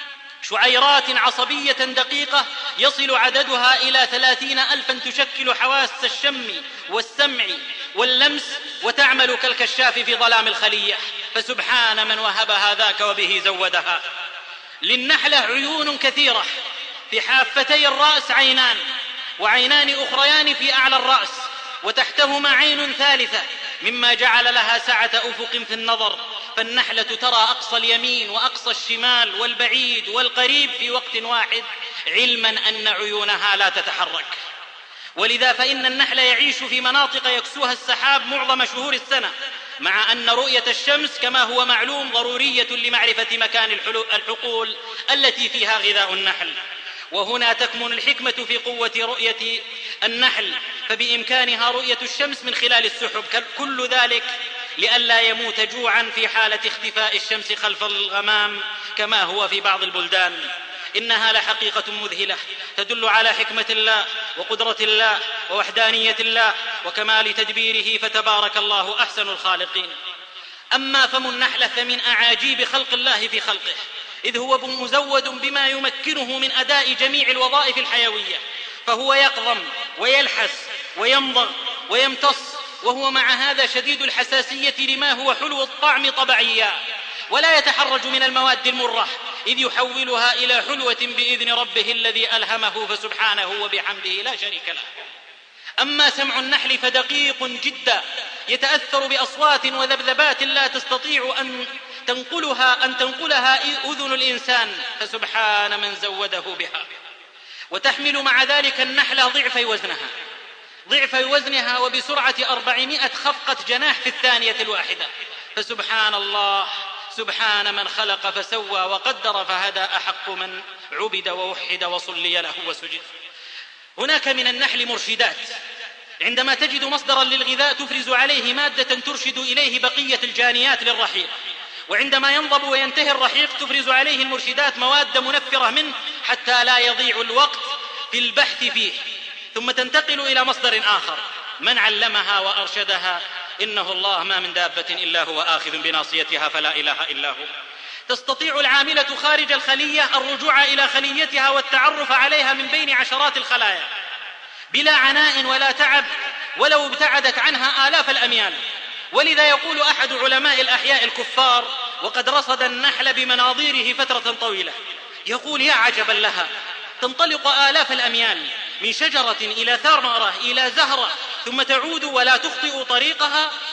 Speaker 4: شعيرات عصبية دقيقة يصل عددها إلى ثلاثين ألفا، تشكل حواس الشم والسمع واللمس وتعمل كالكشاف في ظلام الخلية. فسبحان من وهبها ذاك وبه زودها. للنحلة عيون كثيرة، في حافتي الرأس عينان، وعينان أخريان في أعلى الرأس، وتحتهما عين ثالثة، مما جعل لها سعة أفق في النظر. فالنحلة ترى أقصى اليمين وأقصى الشمال والبعيد والقريب في وقت واحد، علما أن عيونها لا تتحرك. ولذا فإن النحل يعيش في مناطق يكسوها السحاب معظم شهور السنة، مع أن رؤية الشمس كما هو معلوم ضرورية لمعرفة مكان الحقول التي فيها غذاء النحل. وهنا تكمن الحكمة في قوة رؤية النحل، فبإمكانها رؤية الشمس من خلال السحب، كل ذلك لئلا يموت جوعا في حالة اختفاء الشمس خلف الغمام كما هو في بعض البلدان. إنها لحقيقة مذهلة تدل على حكمة الله وقدرة الله ووحدانية الله وكمال تدبيره، فتبارك الله أحسن الخالقين. أما فم النحلة فمن أعاجيب خلق الله في خلقه، إذ هو مزود بما يمكنه من أداء جميع الوظائف الحيوية، فهو يقضم ويلحس ويمضغ ويمتص، وهو مع هذا شديد الحساسية لما هو حلو الطعم طبعيا، ولا يتحرج من المواد المرة، إذ يحولها إلى حلوة بإذن ربه الذي ألهمه، فسبحانه وبحمده لا شريك له. أما سمع النحل فدقيق جدا، يتأثر بأصوات وذبذبات لا تستطيع أن تنقلها أن تنقلها أذن الإنسان، فسبحان من زوده بها. وتحمل مع ذلك النحلة ضعف وزنها ضعف وزنها وبسرعة أربعمائة خفقة جناح في الثانية الواحدة، فسبحان الله، سبحان من خلق فسوى وقدر فهدى، أحق من عبد ووحد وصلي له وسجد. هناك من النحل مرشدات، عندما تجد مصدرا للغذاء تفرز عليه مادة ترشد إليه بقية الجانيات للرحيق، وعندما ينضب وينتهي الرحيق تفرز عليه المرشدات مواد منفرة منه حتى لا يضيع الوقت في البحث فيه، ثم تنتقل إلى مصدر آخر. من علمها وأرشدها؟ إنه الله، ما من دابة إلا هو آخذ بناصيتها، فلا إله إلا هو. تستطيع العاملة خارج الخلية الرجوع إلى خليتها والتعرف عليها من بين عشرات الخلايا بلا عناء ولا تعب، ولو ابتعدت عنها آلاف الأميال. ولذا يقول أحد علماء الأحياء الكفار، وقد رصد النحل بمناظيره فترة طويلة، يقول: يا عجبا لها، تنطلق آلاف الأميال من شجرة إلى ثمرة إلى زهرة، ثم تعود ولا تخطئ طريقها،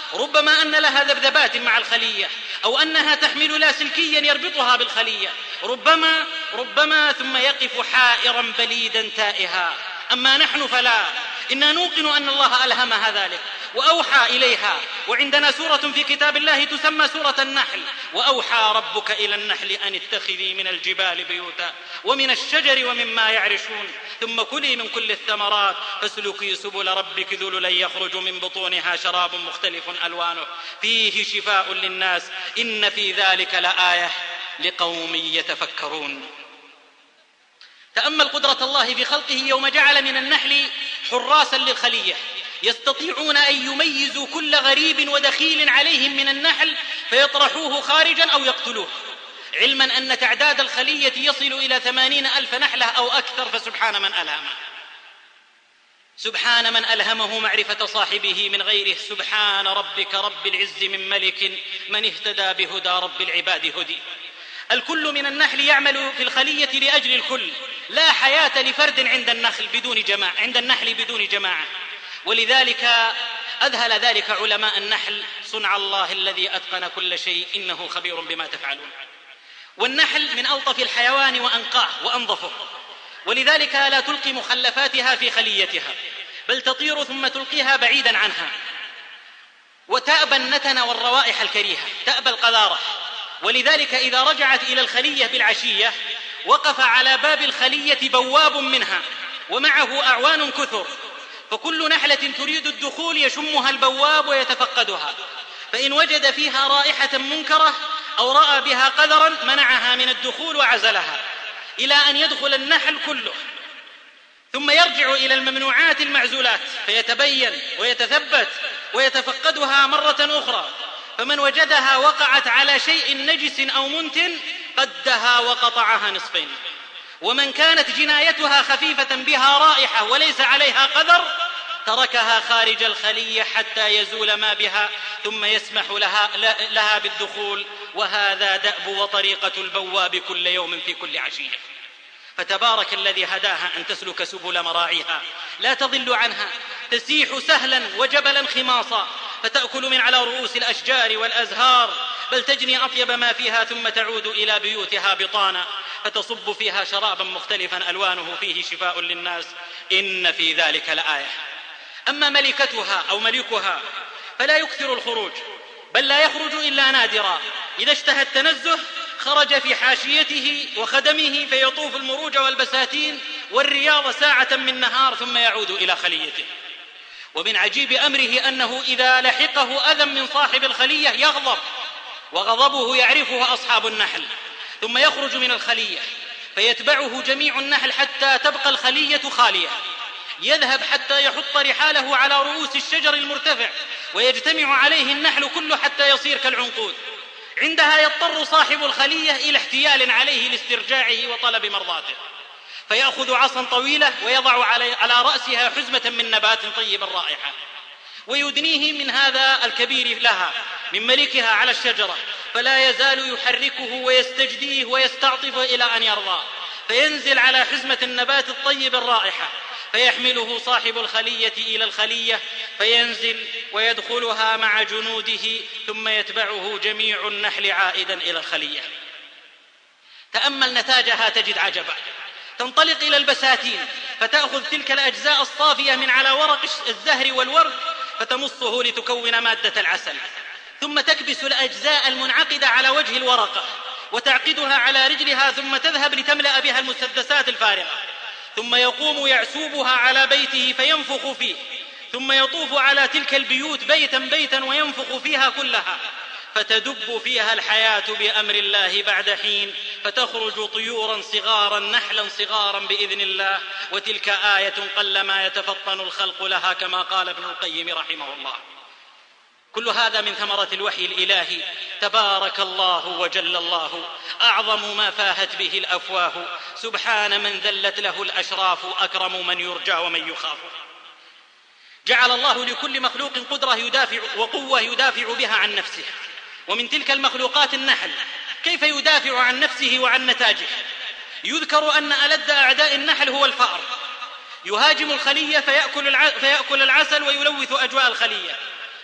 Speaker 4: ربما أن لها ذبذبات مع الخلية، أو أنها تحمل لاسلكيا يربطها بالخلية، ربما ربما ثم يقف حائرا بليدا تائها. أما نحن فلا، إنا نوقن أن الله ألهمها ذلك وأوحى إليها. وعندنا سورة في كتاب الله تسمى سورة النحل: وأوحى ربك إلى النحل أن اتخذي من الجبال بيوتا ومن الشجر ومما يعرشون ثم كلي من كل الثمرات فاسلكي سبل ربك ذللا يخرج من بطونها شراب مختلف ألوانه فيه شفاء للناس إن في ذلك لآية لقوم يتفكرون. تأمل قدرة الله في خلقه يوم جعل من النحل حراسا للخلية يستطيعون أن يميزوا كل غريب ودخيل عليهم من النحل فيطرحوه خارجا أو يقتلوه، علما أن تعداد الخلية يصل إلى ثمانين ألف نحلة أو أكثر. فسبحان من ألهمه، سبحان من ألهمه معرفة صاحبه من غيره. سبحان ربك رب العز من ملك من اهتدى بهدى رب العباد هدي. الكل من النحل يعمل في الخلية لأجل الكل، لا حياة لفرد عند النخل بدون جماعة عند النحل بدون جماعة. ولذلك أذهل ذلك علماء النحل: صنع الله الذي أتقن كل شيء إنه خبير بما تفعلون. والنحل من ألطف الحيوان وأنقاه وأنظفه، ولذلك لا تلقي مخلفاتها في خليتها بل تطير ثم تلقيها بعيدا عنها، وتأبى النتن والروائح الكريهة، تأبى القذارة. ولذلك إذا رجعت إلى الخلية بالعشية وقف على باب الخلية بواب منها ومعه أعوان كثر، فكل نحلة تريد الدخول يشمها البواب ويتفقدها، فإن وجد فيها رائحة منكرة أو رأى بها قذرا منعها من الدخول وعزلها إلى أن يدخل النحل كله، ثم يرجع إلى الممنوعات المعزولات فيتبين ويتثبت ويتفقدها مرة أخرى. فمن وجدها وقعت على شيء نجس أو منتن قدها وقطعها نصفين، ومن كانت جنايتها خفيفة بها رائحة وليس عليها قذر تركها خارج الخلية حتى يزول ما بها ثم يسمح لها, لها بالدخول. وهذا دأب وطريقة البواب كل يوم في كل عشية. فتبارك الذي هداها أن تسلك سبل مراعيها لا تضل عنها، تسيح سهلا وجبلا خماصا، فتأكل من على رؤوس الأشجار والأزهار، بل تجني أطيب ما فيها ثم تعود إلى بيوتها بطانا فتصب فيها شرابا مختلفا ألوانه فيه شفاء للناس إن في ذلك لآية. أما ملكتها أو ملكها فلا يكثر الخروج، بل لا يخرج إلا نادرا. إذا اشتهى التنزه خرج في حاشيته وخدمه فيطوف المروج والبساتين والرياض ساعة من نهار ثم يعود إلى خليته. ومن عجيب أمره أنه إذا لحقه أذى من صاحب الخلية يغضب، وغضبه يعرفه أصحاب النحل، ثم يخرج من الخلية فيتبعه جميع النحل حتى تبقى الخلية خالية. يذهب حتى يحط رحاله على رؤوس الشجر المرتفع ويجتمع عليه النحل كله حتى يصير كالعنقود. عندها يضطر صاحب الخلية إلى احتيال عليه لاسترجاعه وطلب مرضاته، فيأخذ عصا طويلة ويضع على رأسها حزمة من نبات طيب الرائحة ويدنيه من هذا الكبير لها من ملكها على الشجرة، فلا يزال يحركه ويستجديه ويستعطفه إلى أن يرضى، فينزل على حزمة النبات الطيب الرائحة فيحمله صاحب الخلية إلى الخلية فينزل ويدخلها مع جنوده ثم يتبعه جميع النحل عائدا إلى الخلية. تأمل نتاجها تجد عجبا، تنطلق إلى البساتين فتأخذ تلك الأجزاء الصافية من على ورق الزهر والورد فتمصه لتكون مادة العسل، ثم تكبس الأجزاء المنعقدة على وجه الورقة وتعقدها على رجلها ثم تذهب لتملأ بها المسدسات الفارغة، ثم يقوم يعسوبها على بيته فينفخ فيه، ثم يطوف على تلك البيوت بيتا بيتا وينفخ فيها كلها، فتدب فيها الحياة بأمر الله بعد حين، فتخرج طيورا صغارا نحلا صغارا بإذن الله. وتلك آية قلما يتفطن الخلق لها كما قال ابن القيم رحمه الله. كل هذا من ثمرة الوحي الإلهي، تبارك الله وجل الله، أعظم ما فاهت به الأفواه، سبحان من ذلت له الأشراف، أكرم من يرجى ومن يخاف. جعل الله لكل مخلوق قدرة يدافع وقوة يدافع بها عن نفسه، ومن تلك المخلوقات النحل. كيف يدافع عن نفسه وعن نتاجه؟ يذكر أن ألد أعداء النحل هو الفأر، يهاجم الخلية فيأكل, الع... فيأكل العسل ويلوث أجواء الخلية،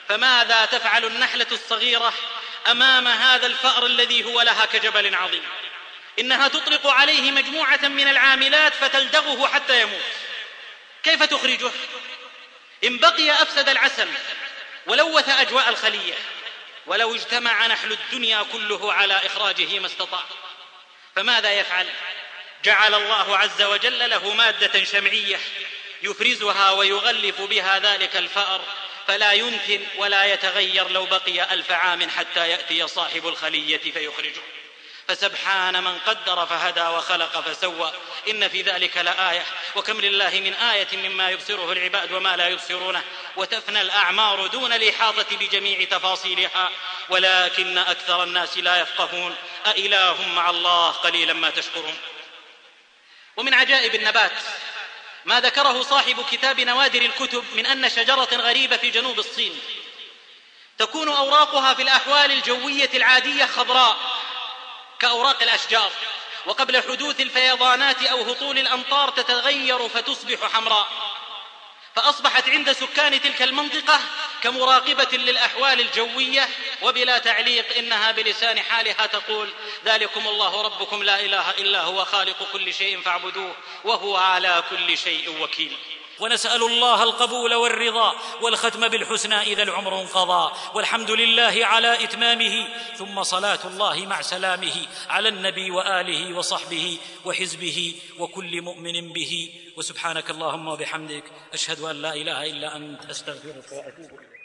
Speaker 4: فماذا تفعل النحلة الصغيرة أمام هذا الفأر الذي هو لها كجبل عظيم؟ إنها تطلق عليه مجموعة من العاملات فتلدغه حتى يموت. كيف تخرجه؟ إن بقي أفسد العسل ولوث أجواء الخلية، ولو اجتمع نحل الدنيا كله على إخراجه ما استطاع. فماذا يفعل؟ جعل الله عز وجل له مادة شمعية يفرزها ويغلف بها ذلك الفأر، فلا ينتن ولا يتغير لو بقي ألف عام حتى يأتي صاحب الخلية فيخرجه. فسبحان من قدر فهدى وخلق فسوى، إن في ذلك لآية، وكم لله من آية مما يبصره العباد وما لا يبصرونه، وتفنى الأعمار دون الإحاطة بجميع تفاصيلها، ولكن أكثر الناس لا يفقهون. أإله مع الله قليلا ما تشكرون. ومن عجائب النبات ما ذكره صاحب كتاب نوادر الكتب من أن شجرة غريبة في جنوب الصين تكون أوراقها في الأحوال الجوية العادية خضراء كأوراق الأشجار، وقبل حدوث الفيضانات أو هطول الأمطار تتغير فتصبح حمراء، فأصبحت عند سكان تلك المنطقة كمراقبة للأحوال الجوية، وبلا تعليق إنها بلسان حالها تقول: ذلكم الله ربكم لا إله إلا هو خالق كل شيء فاعبدوه وهو على كل شيء وكيل.
Speaker 5: ونسأل الله القبول والرضا والختم بالحسنى إذا العمر انقضى، والحمد لله على إتمامه، ثم صلاة الله مع سلامه على النبي وآله وصحبه وحزبه وكل مؤمن به. وسبحانك اللهم وبحمدك، أشهد أن لا إله إلا أنت، أستغفرك وأتوب إليك.